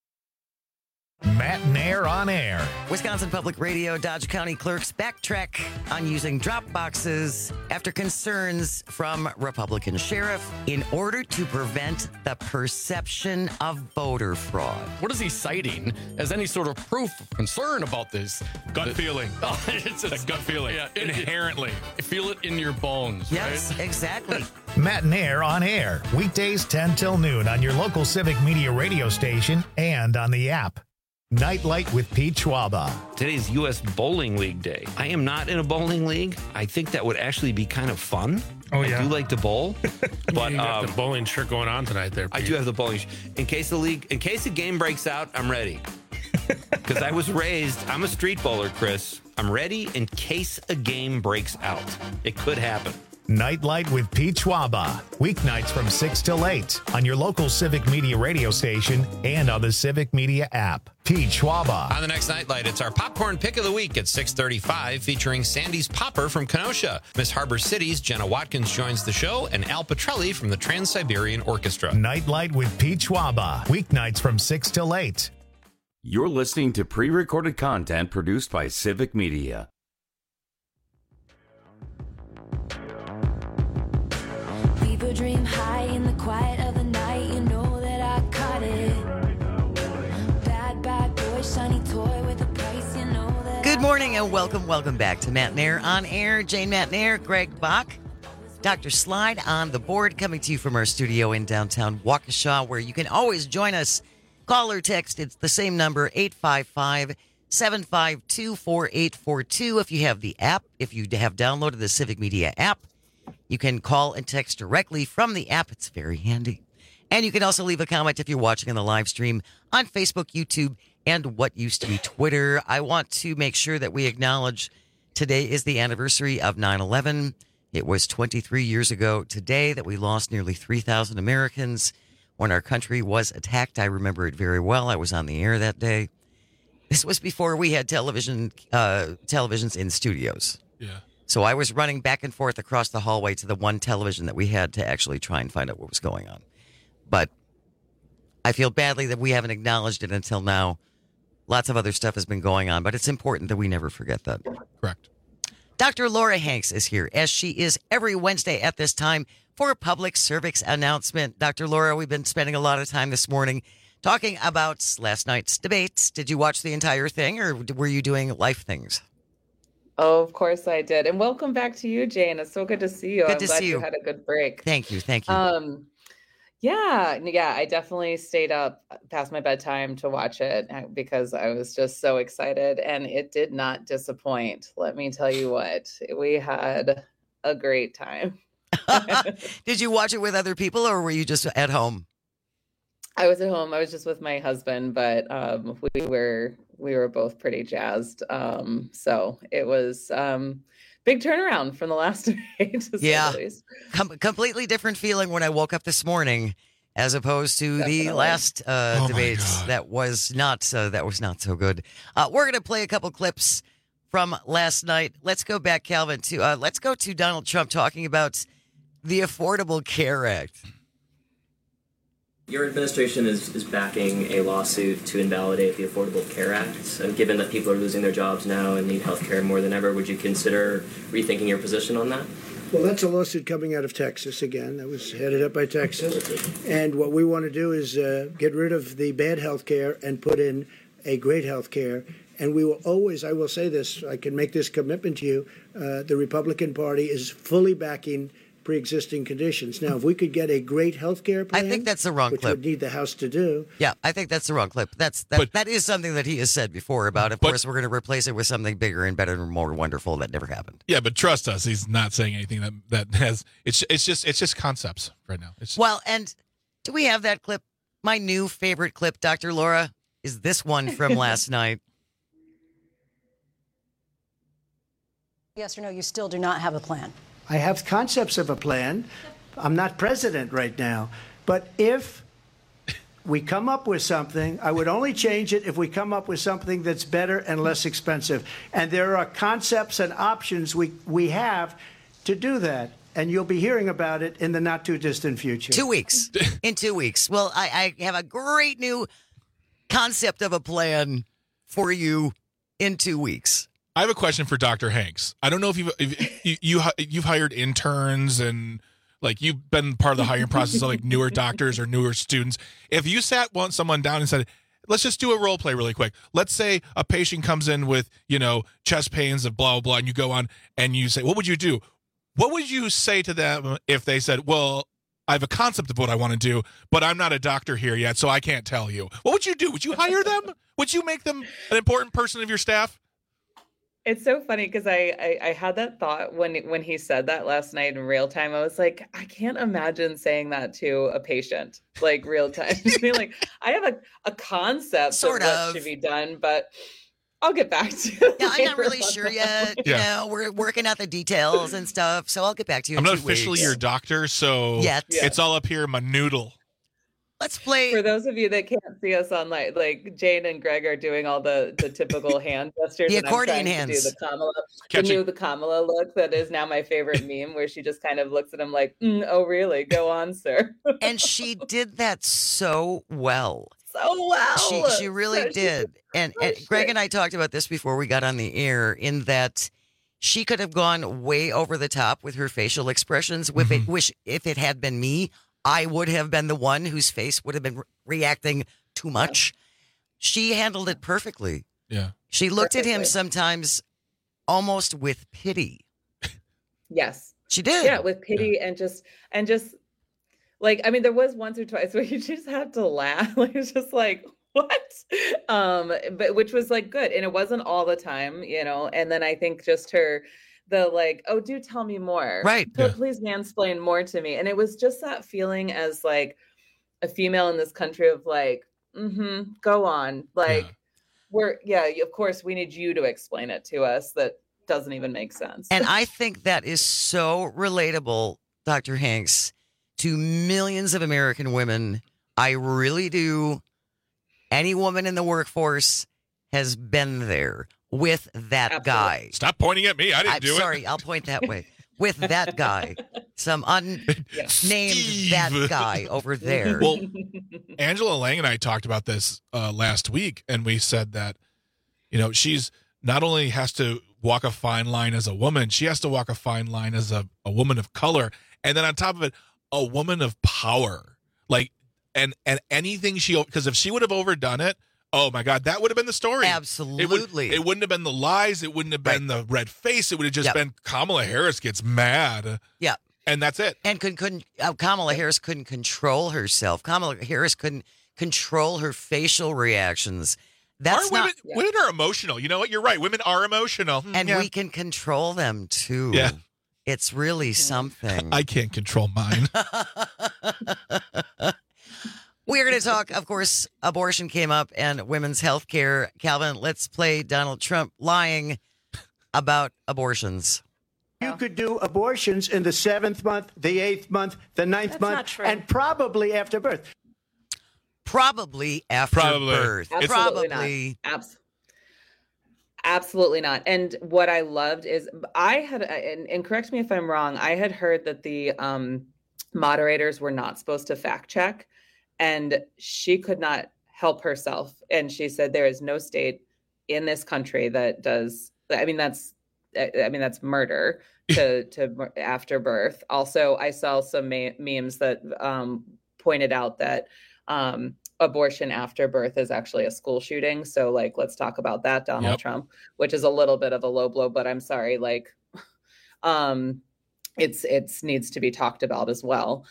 Speaker 1: Matt Nair on air.
Speaker 16: Wisconsin Public Radio Dodge County clerks backtrack on using drop boxes after concerns from Republican sheriff in order to prevent the perception of voter fraud.
Speaker 24: What is he citing as any sort of proof of concern about this?
Speaker 10: Gut feeling.
Speaker 24: Oh, it's
Speaker 10: a gut feeling. Yeah, inherently.
Speaker 24: Feel it in your bones.
Speaker 16: Yes,
Speaker 24: right?
Speaker 16: Exactly.
Speaker 1: Matt Nair on air. Weekdays 10 till noon on your local Civic Media radio station and on the app. Nightlight with Pete Schwaba.
Speaker 9: Today's U.S. Bowling League Day. I am not in a bowling league. I think that would actually be kind of fun.
Speaker 10: Oh, yeah.
Speaker 9: I do like to bowl. But
Speaker 10: you got the bowling shirt going on tonight there, Pete.
Speaker 9: I do have the bowling in case a game breaks out, I'm ready. Because I was raised, I'm a street bowler, Chris. I'm ready in case a game breaks out. It could happen.
Speaker 1: Nightlight with Pete Schwaba. Weeknights from 6 till 8 on your local Civic Media radio station and on the Civic Media app. Pete Schwaba.
Speaker 9: On the next Nightlight, it's our popcorn pick of the week at 6:35, featuring Sandy's Popper from Kenosha. Miss Harbor City's Jenna Watkins joins the show, and Al Petrelli from the Trans-Siberian Orchestra.
Speaker 1: Nightlight with Pete Schwaba. Weeknights from 6 till 8.
Speaker 17: You're listening to pre-recorded content produced by Civic Media.
Speaker 25: People dream high in the quiet of the night, you know
Speaker 16: morning and welcome back to Matt Nair on Air. Jane Matt Nair, Greg Bach, Dr. Slide on the board, coming to you from our studio in downtown Waukesha, where you can always join us. Call or text. It's the same number, 855-752-4842. If you have the app, if you have downloaded the Civic Media app, you can call and text directly from the app. It's very handy. And you can also leave a comment if you're watching on the live stream on Facebook, YouTube, and what used to be Twitter. I want to make sure that we acknowledge today is the anniversary of 9/11. It was 23 years ago today that we lost nearly 3,000 Americans when our country was attacked. I remember it very well. I was on the air that day. This was before we had televisions in studios.
Speaker 10: Yeah.
Speaker 16: So I was running back and forth across the hallway to the one television that we had to actually try and find out what was going on. But I feel badly that we haven't acknowledged it until now. Lots of other stuff has been going on, but it's important that we never forget that.
Speaker 10: Correct.
Speaker 16: Dr. Laura Hanks is here, as she is every Wednesday at this time, for a public service announcement. Dr. Laura, we've been spending a lot of time this morning talking about last night's debates. Did you watch the entire thing, or were you doing life things?
Speaker 12: Oh, of course I did. And welcome back to you, Jane. It's so good to see you.
Speaker 16: Good
Speaker 12: I'm
Speaker 16: to
Speaker 12: glad
Speaker 16: see you.
Speaker 12: you had a good break.
Speaker 16: Thank you.
Speaker 12: Yeah, I definitely stayed up past my bedtime to watch it because I was just so excited, and it did not disappoint. Let me tell you what, we had a great time.
Speaker 16: Did you watch it with other people, or were you just at home?
Speaker 12: I was at home. I was just with my husband, but we were both pretty jazzed. So it was big turnaround from the last debate. To say the least.
Speaker 16: Completely different feeling when I woke up this morning, as opposed to the last debates. That was not so good. We're going to play a couple clips from last night. Let's go back, Calvin. Let's go to Donald Trump talking about the Affordable Care Act.
Speaker 13: Your administration is backing a lawsuit to invalidate the Affordable Care Act. And given that people are losing their jobs now and need health care more than ever, would you consider rethinking your position on that?
Speaker 18: Well, that's a lawsuit coming out of Texas again. That was headed up by Texas. And what we want to do is get rid of the bad health care and put in a great health care. And we will always, I will say this, I can make this commitment to you, the Republican Party is fully backing pre-existing conditions. Now, if we could get a great health care plan,
Speaker 16: I think that's the wrong
Speaker 18: which
Speaker 16: clip.
Speaker 18: would need the House to do.
Speaker 16: Yeah, I think that's the wrong clip. That is something that he has said before about, of course, we're going to replace it with something bigger and better and more wonderful that never happened.
Speaker 10: Yeah, but trust us, he's not saying anything that has. It's just concepts right now.
Speaker 16: Well, and do we have that clip? My new favorite clip, Dr. Laura, is this one from last night.
Speaker 14: Yes or no, you still do not have a plan.
Speaker 18: I have concepts of a plan. I'm not president right now. But if we come up with something, I would only change it if we come up with something that's better and less expensive. And there are concepts and options we have to do that. And you'll be hearing about it in the not too distant future.
Speaker 16: 2 weeks. In 2 weeks. Well, I have a great new concept of a plan for you in 2 weeks.
Speaker 10: I have a question for Dr. Hanks. I don't know if you've hired interns and like you've been part of the hiring process of like newer doctors or newer students. If you sat someone down and said, let's just do a role play really quick. Let's say a patient comes in with, chest pains and blah, blah, blah, and you go on and you say, what would you do? What would you say to them if they said, well, I have a concept of what I want to do, but I'm not a doctor here yet, so I can't tell you. What would you do? Would you hire them? Would you make them an important person of your staff?
Speaker 12: It's so funny because I had that thought when he said that last night in real time. I was like, I can't imagine saying that to a patient, like real time. Like, I have a concept of what should be done, but I'll get back to you.
Speaker 16: Yeah, I'm not really sure yet. We're working out the details and stuff, so I'll get back to you.
Speaker 10: I'm not officially your doctor, so it's all up here in my noodle.
Speaker 16: Let's play.
Speaker 12: For those of you that can't see us online, like Jane and Greg are doing all the typical hand gestures.
Speaker 16: The accordion
Speaker 12: hands.
Speaker 16: hands.
Speaker 12: To do the Kamala look that is now my favorite meme, where she just kind of looks at him like, "Oh, really? Go on, sir."
Speaker 16: And she did that so well.
Speaker 12: So well.
Speaker 16: She really did. And Greg and I talked about this before we got on the air, in that she could have gone way over the top with her facial expressions. If it had been me, I would have been the one whose face would have been reacting too much. She handled it perfectly.
Speaker 10: Yeah.
Speaker 16: She looked at him
Speaker 12: Perfectly.
Speaker 16: sometimes almost with pity.
Speaker 12: Yes.
Speaker 16: She did.
Speaker 12: Yeah, with pity and just like, I mean, there was once or twice where you just had to laugh. Like, it's just like, what? But which was like good. And it wasn't all the time, you know. And then I think just the like, oh, do tell me more.
Speaker 16: Right.
Speaker 12: Please mansplain more to me. And it was just that feeling as like a female in this country of like, go on. Like, of course we need you to explain it to us. That doesn't even make sense.
Speaker 16: And I think that is so relatable, Dr. Hanks, to millions of American women. I really do. Any woman in the workforce has been there with that guy.
Speaker 10: Stop pointing at me. I didn't do it.
Speaker 16: Sorry, I'll point that way. With that guy. Some unnamed that guy over there.
Speaker 10: Well, Angela Lang and I talked about this last week, and we said that, you know, she's not only has to walk a fine line as a woman, she has to walk a fine line as a woman of color. And then on top of it, a woman of power. Like, and anything because if she would have overdone it, oh my God, that would have been the story.
Speaker 16: Absolutely.
Speaker 10: It wouldn't have been the lies. It wouldn't have been the red face. It would have just been Kamala Harris gets mad.
Speaker 16: Yeah.
Speaker 10: And that's it.
Speaker 16: And Kamala Harris couldn't control herself. Kamala Harris couldn't control her facial reactions. That's
Speaker 10: women are emotional. You know what? You're right. Women are emotional.
Speaker 16: And we can control them too.
Speaker 10: Yeah.
Speaker 16: It's really something.
Speaker 10: I can't control mine.
Speaker 16: We're going to talk, of course, abortion came up and women's health care. Calvin, let's play Donald Trump lying about abortions.
Speaker 18: You could do abortions in the 7th month, the 8th month, the 9th month, and probably after birth.
Speaker 16: Probably after birth.
Speaker 12: Absolutely not. Absolutely not. And what I loved is I had, and correct me if I'm wrong, I had heard that the moderators were not supposed to fact check, and she could not help herself. And she said there is no state in this country that does. I mean that's murder to after birth. Also, I saw some memes that pointed out that abortion after birth is actually a school shooting. So like, let's talk about that, Donald Trump, which is a little bit of a low blow, but I'm sorry, like, it's needs to be talked about as well.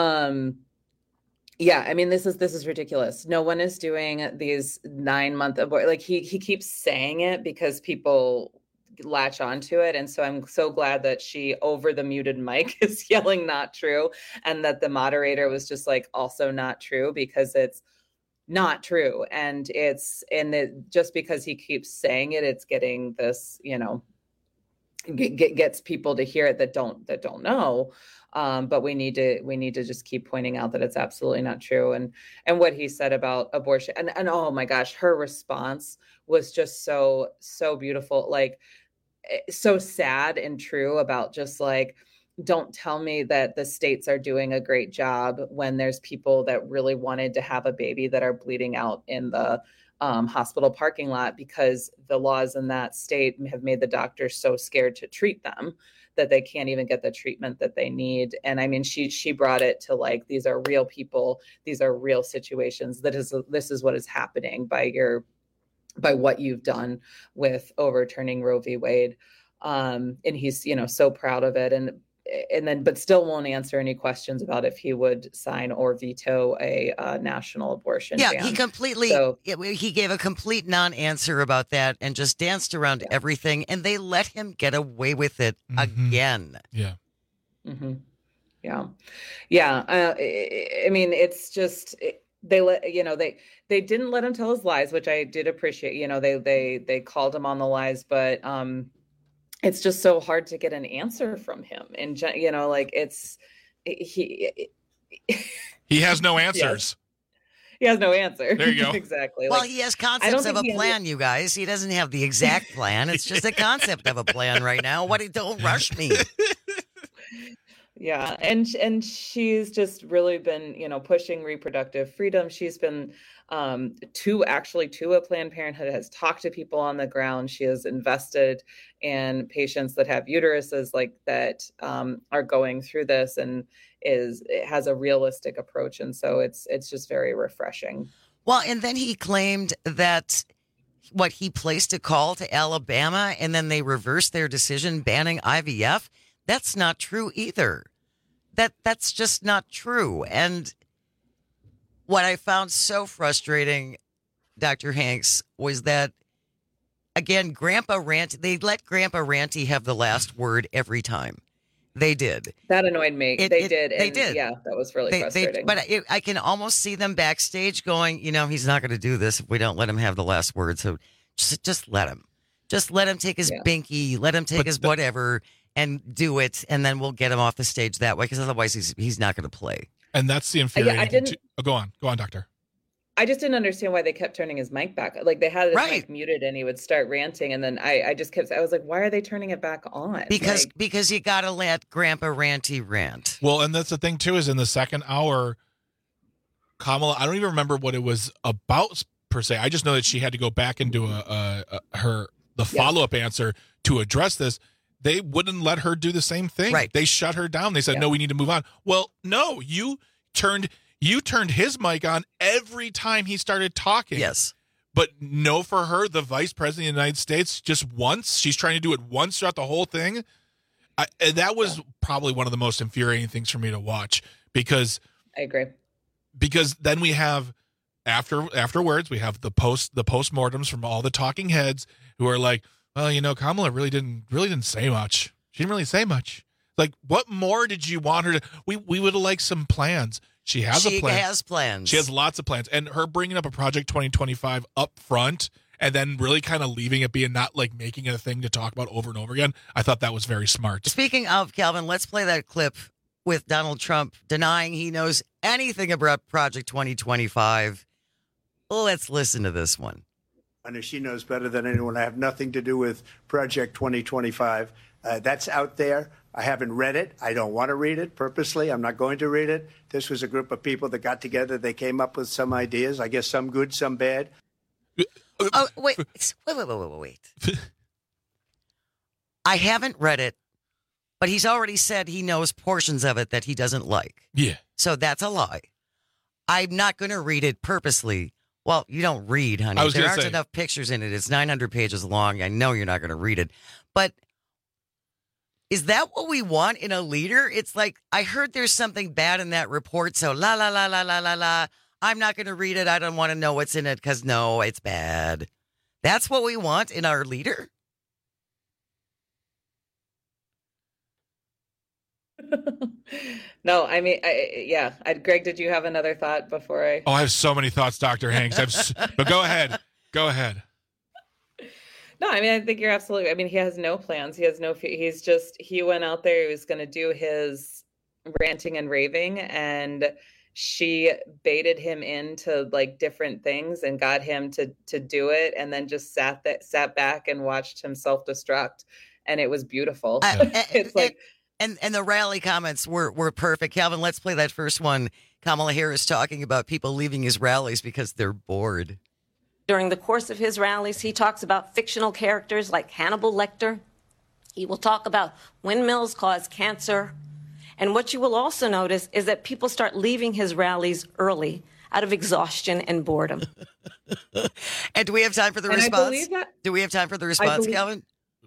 Speaker 12: Yeah, I mean, this is ridiculous. No one is doing these 9-month abort. Like he keeps saying it because people latch onto it. And so I'm so glad that she over the muted mic is yelling not true, and that the moderator was just like also not true, because it's not true. And just because he keeps saying it, it's getting this, you know, gets people to hear it that don't know. But we need to just keep pointing out that it's absolutely not true. And what he said about abortion, and oh my gosh, her response was just so beautiful, like so sad and true, about just like, don't tell me that the states are doing a great job when there's people that really wanted to have a baby that are bleeding out in the hospital parking lot, because the laws in that state have made the doctors so scared to treat them that they can't even get the treatment that they need. And I mean, she brought it to like, these are real people, these are real situations. This is what is happening by what you've done with overturning Roe v. Wade. And he's, you know, so proud of it. And then, but still won't answer any questions about if he would sign or veto a national abortion ban.
Speaker 16: He gave a complete non-answer about that and just danced around everything, and they let him get away with it again.
Speaker 10: Yeah.
Speaker 12: Mm-hmm. Yeah. I mean, it's just, they didn't let him tell his lies, which I did appreciate. You know, they called him on the lies, but it's just so hard to get an answer from him. And, you know, like he
Speaker 10: has no answers.
Speaker 12: He has no answer.
Speaker 10: There you go.
Speaker 12: Exactly.
Speaker 16: Well, he has concepts of a plan, you guys. He doesn't have the exact plan. It's just a concept of a plan right now. Don't rush me.
Speaker 12: Yeah. And she's just really been, you know, pushing reproductive freedom. She's been to a Planned Parenthood, has talked to people on the ground. She has invested in patients that have uteruses like that are going through this, and it has a realistic approach. And so it's just very refreshing.
Speaker 16: Well, and then he claimed that he placed a call to Alabama and then they reversed their decision banning IVF. That's not true either. That's just not true. And what I found so frustrating, Dr. Hanks, was that, again, they let Grandpa Ranty have the last word every time. They did.
Speaker 12: That annoyed me. They did.
Speaker 16: Yeah,
Speaker 12: that was really frustrating.
Speaker 16: I can almost see them backstage going, he's not going to do this if we don't let him have the last word. So just let him. Just let him take his binky, let him take his whatever and do it, and then we'll get him off the stage that way, because otherwise he's not going to play.
Speaker 10: And that's the infuriating thing. Go on, doctor.
Speaker 12: I just didn't understand why they kept turning his mic back. Like, they had his mic muted and he would start ranting. And then I was like, why are they turning it back on?
Speaker 16: Because you got to let Grandpa Ranty rant.
Speaker 10: Well, and that's the thing, too, is in the second hour, Kamala, I don't even remember what it was about per se. I just know that she had to go back and do the follow-up answer to address this. They wouldn't let her do the same thing.
Speaker 16: Right.
Speaker 10: They shut her down. They said, no, we need to move on. Well, no, you turned his mic on every time he started talking.
Speaker 16: Yes.
Speaker 10: But no, for her, the vice president of the United States, just once. She's trying to do it once throughout the whole thing. And that was probably one of the most infuriating things for me to watch, because
Speaker 12: I agree.
Speaker 10: Because then we have afterwards, we have the postmortems from all the talking heads who are like, well, Kamala really didn't say much. She didn't really say much. Like, what more did you want her to? We would have liked some plans. She has a plan.
Speaker 16: She has plans.
Speaker 10: She has lots of plans. And her bringing up a Project 2025 up front and then really kind of leaving it being not like making it a thing to talk about over and over again, I thought that was very smart.
Speaker 16: Speaking of, Calvin, let's play that clip with Donald Trump denying he knows anything about Project 2025. Let's listen to this one.
Speaker 18: And she knows better than anyone. I have nothing to do with Project 2025. That's out there. I haven't read it. I don't want to read it purposely. I'm not going to read it. This was a group of people that got together. They came up with some ideas. I guess some good, some bad.
Speaker 16: Oh, wait. I haven't read it, but he's already said he knows portions of it that he doesn't like.
Speaker 10: Yeah.
Speaker 16: So that's a lie. I'm not going to read it purposely. Well, you don't read, honey. There aren't enough pictures in it. It's 900 pages long. I know you're not going to read it. But is that what we want in a leader? It's like, I heard there's something bad in that report, so la, la, la, la, la, la, la. I'm not going to read it. I don't want to know what's in it because, no, it's bad. That's what we want in our leader?
Speaker 12: No, I mean, Greg, did you have another thought before I?
Speaker 10: Oh, I have so many thoughts, Dr. Hanks. But go ahead. Go ahead.
Speaker 12: No, I mean, I think you're absolutely. I mean, he has no plans. He went out there. He was going to do his ranting and raving, and she baited him into like different things and got him to do it, and then just sat back and watched him self-destruct, and it was beautiful. It's like.
Speaker 16: And the rally comments were perfect. Calvin, let's play that first one. Kamala Harris talking about people leaving his rallies because they're bored.
Speaker 19: During the course of his rallies, he talks about fictional characters like Hannibal Lecter. He will talk about windmills cause cancer. And what you will also notice is that people start leaving his rallies early out of exhaustion and boredom.
Speaker 16: And do we have time for the response? Do we have time for the response, Calvin?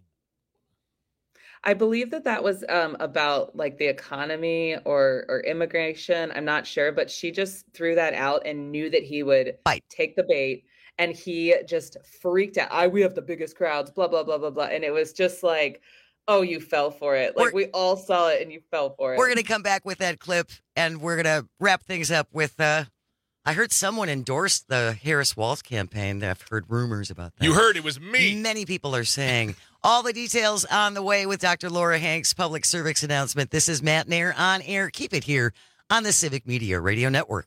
Speaker 12: I believe that was about like the economy or immigration. I'm not sure, but she just threw that out and knew that he would take the bait, and he just freaked out. We have the biggest crowds, blah, blah, blah, blah, blah. And it was just like, oh, you fell for it. Like we all saw it and you fell for it.
Speaker 16: We're going to come back with that clip, and we're going to wrap things up with, I heard someone endorsed the Harris-Walz campaign. I've heard rumors about that.
Speaker 10: You heard it was me.
Speaker 16: Many people are saying. All the details on the way with Dr. Laura Hanks' public service announcement. This is Matt Nair on air. Keep it here on the Civic Media Radio Network.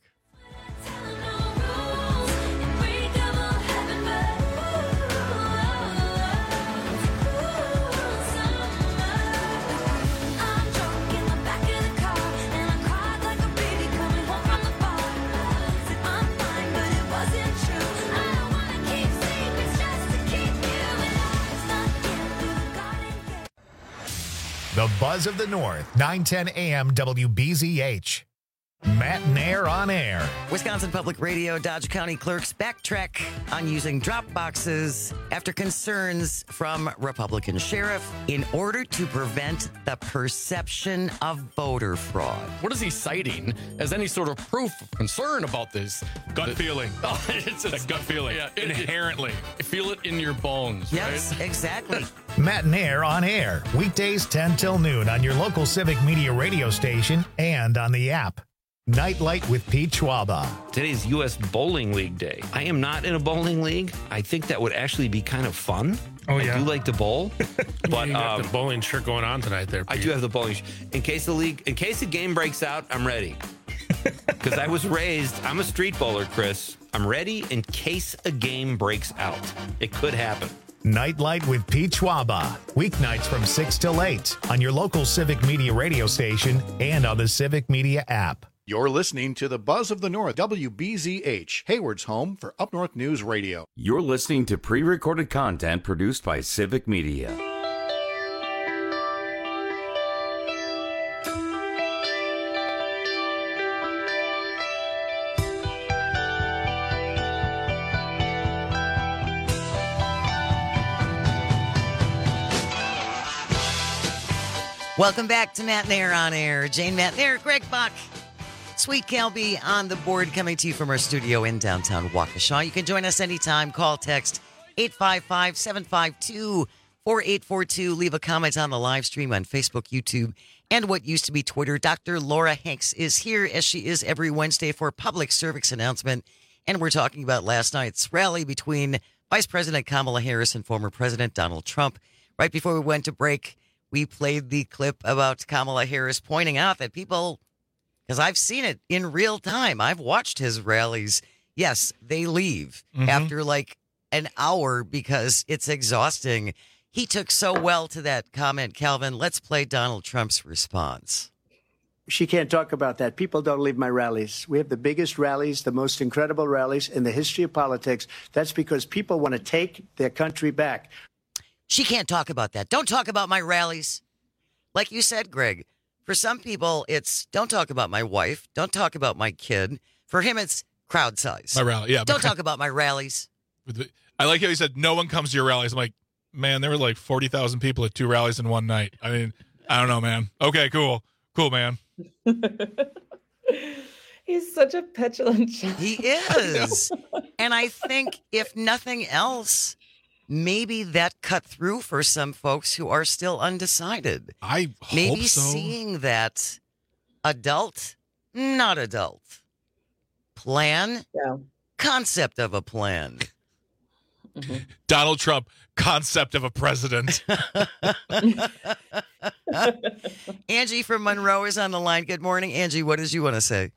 Speaker 1: The Buzz of the North, 910 AM WBZH. Matt Nair on air.
Speaker 16: Wisconsin Public Radio Dodge County clerks backtrack on using drop boxes after concerns from Republican sheriff in order to prevent the perception of voter fraud.
Speaker 24: What is he citing as any sort of proof of concern about this?
Speaker 10: Gut feeling.
Speaker 24: Oh, it's
Speaker 10: a gut feeling. Yeah, inherently.
Speaker 24: Feel it in your bones,
Speaker 16: yes,
Speaker 24: right?
Speaker 16: Exactly.
Speaker 1: Matt Nair on air. Weekdays 10 till noon on your local Civic Media radio station and on the app. Nightlight with Pete Schwaba.
Speaker 9: Today's U.S. Bowling League Day. I am not in a bowling league. I think that would actually be kind of fun.
Speaker 3: Oh, yeah.
Speaker 9: I do like to bowl. But
Speaker 3: you got the bowling shirt going on tonight there, Pete.
Speaker 9: I do have the bowling shirt. In case the game breaks out, I'm ready. Because I was raised, I'm a street bowler, Chris. I'm ready in case a game breaks out. It could happen.
Speaker 1: Nightlight with Pete Schwaba. Weeknights from 6 till 8 on your local Civic Media radio station and on the Civic Media app.
Speaker 20: You're listening to the Buzz of the North, WBZH, Hayward's home for Up North News Radio.
Speaker 17: You're listening to pre-recorded content produced by Civic Media.
Speaker 16: Welcome back to Matt Nair on air. Jane Matt Nair, Greg Buck, Sweet Calby on the board, coming to you from our studio in downtown Waukesha. You can join us anytime. Call, text 855-752-4842. Leave a comment on the live stream on Facebook, YouTube, and what used to be Twitter. Dr. Laura Hanks is here, as she is every Wednesday, for a public service announcement. And we're talking about last night's rally between Vice President Kamala Harris and former President Donald Trump. Right before we went to break, we played the clip about Kamala Harris pointing out that people, because I've seen it in real time, I've watched his rallies. Yes, they leave after like an hour because it's exhausting. He took so well to that comment, Calvin. Let's play Donald Trump's response.
Speaker 18: She can't talk about that. People don't leave my rallies. We have the biggest rallies, the most incredible rallies in the history of politics. That's because people want to take their country back.
Speaker 16: She can't talk about that. Don't talk about my rallies. Like you said, Greg, for some people, it's don't talk about my wife. Don't talk about my kid. For him, it's crowd size.
Speaker 10: My rally, yeah.
Speaker 16: Don't talk about my rallies.
Speaker 10: I like how he said no one comes to your rallies. I'm like, man, there were like 40,000 people at 2 rallies in one night. I mean, I don't know, man. Okay, cool. Cool, man.
Speaker 12: He's such a petulant child.
Speaker 16: He is. And I think if nothing else, maybe that cut through for some folks who are still undecided.
Speaker 10: I hope
Speaker 16: maybe
Speaker 10: so.
Speaker 16: Seeing that adult, not adult, plan, concept of a plan.
Speaker 10: Donald Trump, concept of a president.
Speaker 16: Angie from Monroe is on the line. Good morning, Angie. What did you want to say?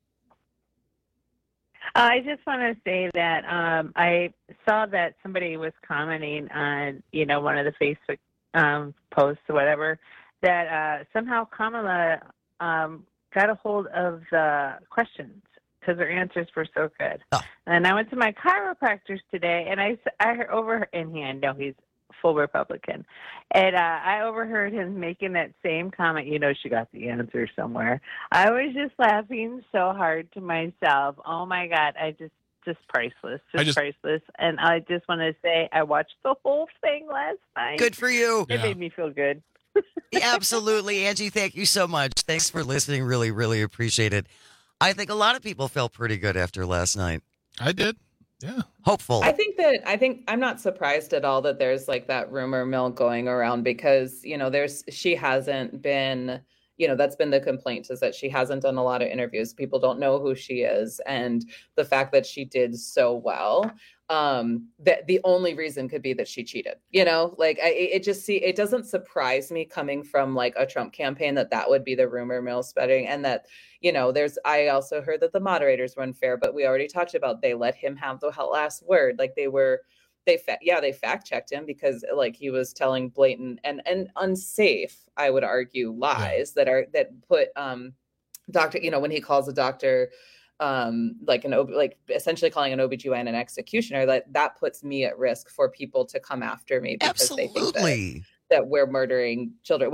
Speaker 21: I just want to say that I saw that somebody was commenting on, one of the Facebook posts or whatever, that somehow Kamala got a hold of the questions because her answers were so good. Oh. And I went to my chiropractor's today, and I overheard, and I know he's full Republican, and I overheard him making that same comment. She got the answer somewhere. I was just laughing so hard to myself. Oh my God, just priceless, priceless. And I just want to say I watched the whole thing last night.
Speaker 16: Good for you.
Speaker 21: It made me feel good.
Speaker 16: Yeah, absolutely, Angie. Thank you so much. Thanks for listening. Really, really appreciate it. I think a lot of people felt pretty good after last night.
Speaker 10: I did. Yeah.
Speaker 16: Hopeful.
Speaker 12: I think I'm not surprised at all that there's like that rumor mill going around because, she hasn't been, that's been the complaint is that she hasn't done a lot of interviews. People don't know who she is. And the fact that she did so well, that the only reason could be that she cheated, it doesn't surprise me coming from like a Trump campaign that would be the rumor mill spreading and that, I also heard that the moderators were unfair, but we already talked about they let him have the last word. Like they fact checked him because like he was telling blatant and unsafe, I would argue, lies that put doctor, when he calls a doctor essentially calling an OBGYN an executioner, that puts me at risk for people to come after me because they think that we're murdering children, which is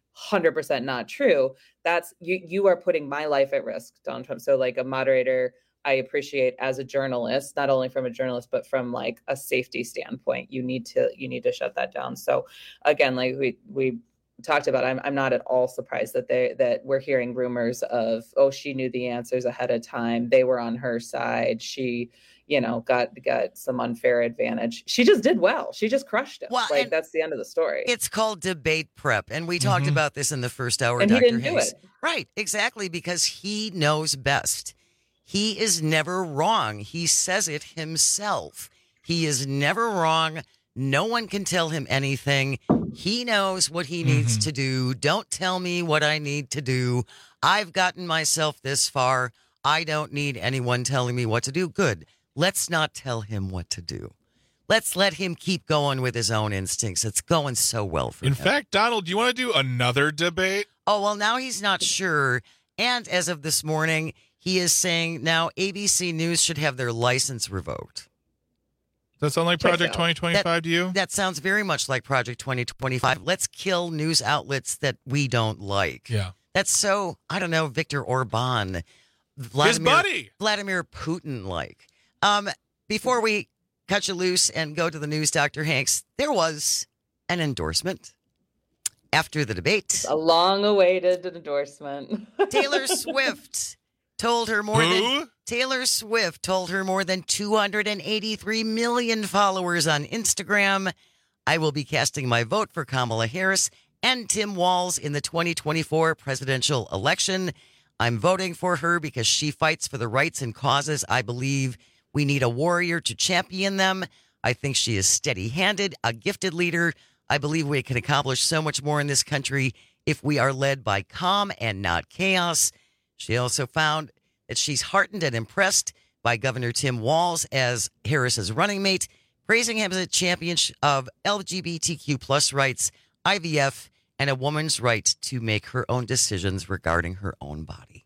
Speaker 12: 100% not true, that's you are putting my life at risk, Donald Trump. So like a moderator, I appreciate as a journalist, not only from a journalist, but from like a safety standpoint, you need to shut that down. So again, like we talked about, I'm not at all surprised that we're hearing rumors of, oh, she knew the answers ahead of time. They were on her side. She, got some unfair advantage. She just did well. She just crushed him. Well, that's the end of the story.
Speaker 16: It's called debate prep. And we talked about this in the first hour.
Speaker 12: And
Speaker 16: Dr.
Speaker 12: he didn't
Speaker 16: Hanks.
Speaker 12: do it.
Speaker 16: Right, exactly, because he knows best. He is never wrong. He says it himself. He is never wrong. No one can tell him anything. He knows what he needs to do. Don't tell me what I need to do. I've gotten myself this far. I don't need anyone telling me what to do. Good. Let's not tell him what to do. Let's let him keep going with his own instincts. It's going so well for him.
Speaker 10: In fact, Donald, do you want to do another debate?
Speaker 16: Oh, well, now he's not sure. And as of this morning, he is saying now ABC News should have their license revoked.
Speaker 10: Does that sound like Project 2025 to you?
Speaker 16: That sounds very much like Project 2025. Let's kill news outlets that we don't like.
Speaker 10: Yeah.
Speaker 16: That's so, I don't know, Viktor Orban.
Speaker 10: His buddy.
Speaker 16: Vladimir Putin-like. Before we cut you loose and go to the news, Dr. Hanks, there was an endorsement after the debate.
Speaker 12: A long-awaited endorsement.
Speaker 16: Taylor Swift told her more than 283 million followers on Instagram. I will be casting my vote for Kamala Harris and Tim Walz in the 2024 presidential election. I'm voting for her because she fights for the rights and causes I believe we need a warrior to champion them. I think she is steady-handed, a gifted leader. I believe we can accomplish so much more in this country if we are led by calm and not chaos. She also found that she's heartened and impressed by Governor Tim Walz as Harris's running mate, praising him as a champion of LGBTQ plus rights, IVF, and a woman's right to make her own decisions regarding her own body.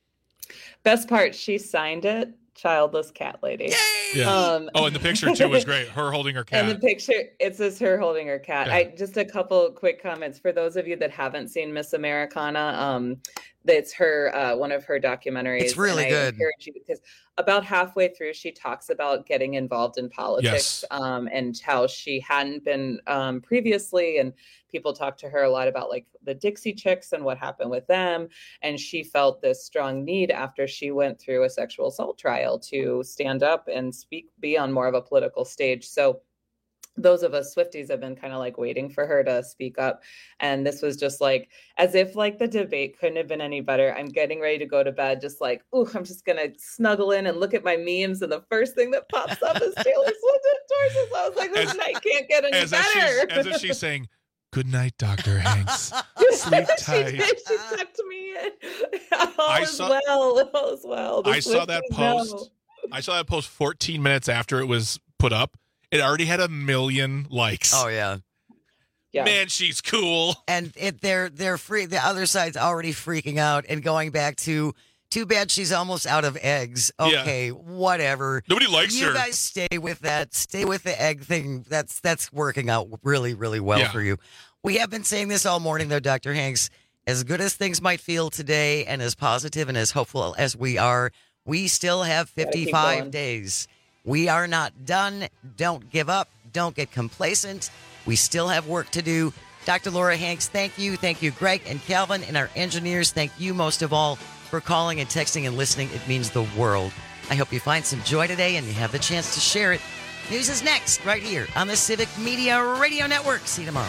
Speaker 12: Best part, she signed it. Childless cat lady. Yay!
Speaker 10: Yeah. And the picture too was great. Her holding her cat.
Speaker 12: And the picture, it says her holding her cat.
Speaker 10: Yeah.
Speaker 12: Just a couple quick comments for those of you that haven't seen Miss Americana. It's her one of her documentaries.
Speaker 16: It's really good.
Speaker 12: I encourage you because about halfway through, she talks about getting involved in politics, and how she hadn't been previously, and people talked to her a lot about like the Dixie Chicks and what happened with them, and she felt this strong need after she went through a sexual assault trial to stand up and be on more of a political stage. So those of us Swifties have been kind of like waiting for her to speak up. And this was just like, as if like the debate couldn't have been any better. I'm getting ready to go to bed, just like, I'm just going to snuggle in and look at my memes. And the first thing that pops up is Taylor Swift endorses. I was like, this night can't get any better.
Speaker 10: As if she's saying, good night, Dr. Hanks. Sleep tight.
Speaker 12: She tucked me in. All is well.
Speaker 10: I saw that post. I saw that post 14 minutes after it was put up. It already had 1 million likes.
Speaker 16: Oh yeah.
Speaker 10: Man, she's cool.
Speaker 16: And they're free. The other side's already freaking out and going back to too bad she's almost out of eggs. Okay, whatever.
Speaker 10: Nobody likes her.
Speaker 16: You guys stay with that. Stay with the egg thing. That's working out really, really well for you. We have been saying this all morning though, Dr. Hanks. As good as things might feel today and as positive and as hopeful as we are, we still have 55 days. We are not done. Don't give up. Don't get complacent. We still have work to do. Dr. Laura Hanks, thank you. Thank you, Greg and Calvin and our engineers. Thank you most of all for calling and texting and listening. It means the world. I hope you find some joy today and you have the chance to share it. News is next right here on the Civic Media Radio Network. See you tomorrow.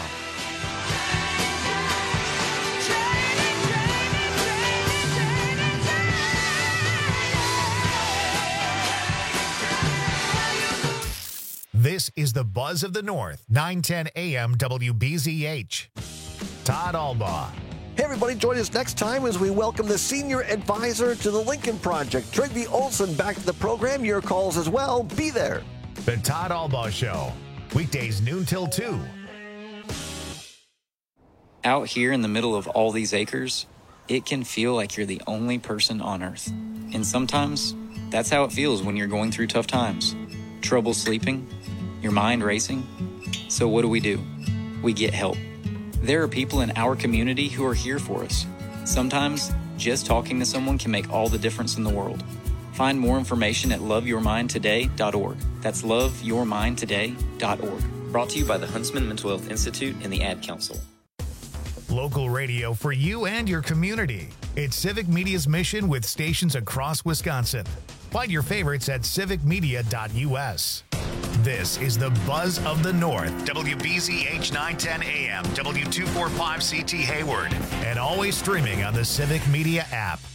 Speaker 1: This is the Buzz of the North, 910 AM WBZH. Todd Albaugh.
Speaker 4: Hey, everybody, join us next time as we welcome the senior advisor to the Lincoln Project, Trygve Olsen, back to the program. Your calls as well. Be there.
Speaker 1: The Todd Albaugh Show, weekdays noon till 2.
Speaker 5: Out here in the middle of all these acres, it can feel like you're the only person on Earth. And sometimes that's how it feels when you're going through tough times. Trouble sleeping, your mind racing. So what do? We get help. There are people in our community who are here for us. Sometimes, just talking to someone can make all the difference in the world. Find more information at loveyourmindtoday.org. That's loveyourmindtoday.org. Brought to you by the Huntsman Mental Health Institute and the Ad Council.
Speaker 1: Local radio for you and your community. It's Civic Media's mission with stations across Wisconsin. Find your favorites at civicmedia.us. This is the Buzz of the North, WBZH 910 AM, W245CT Hayward, and always streaming on the Civic Media app.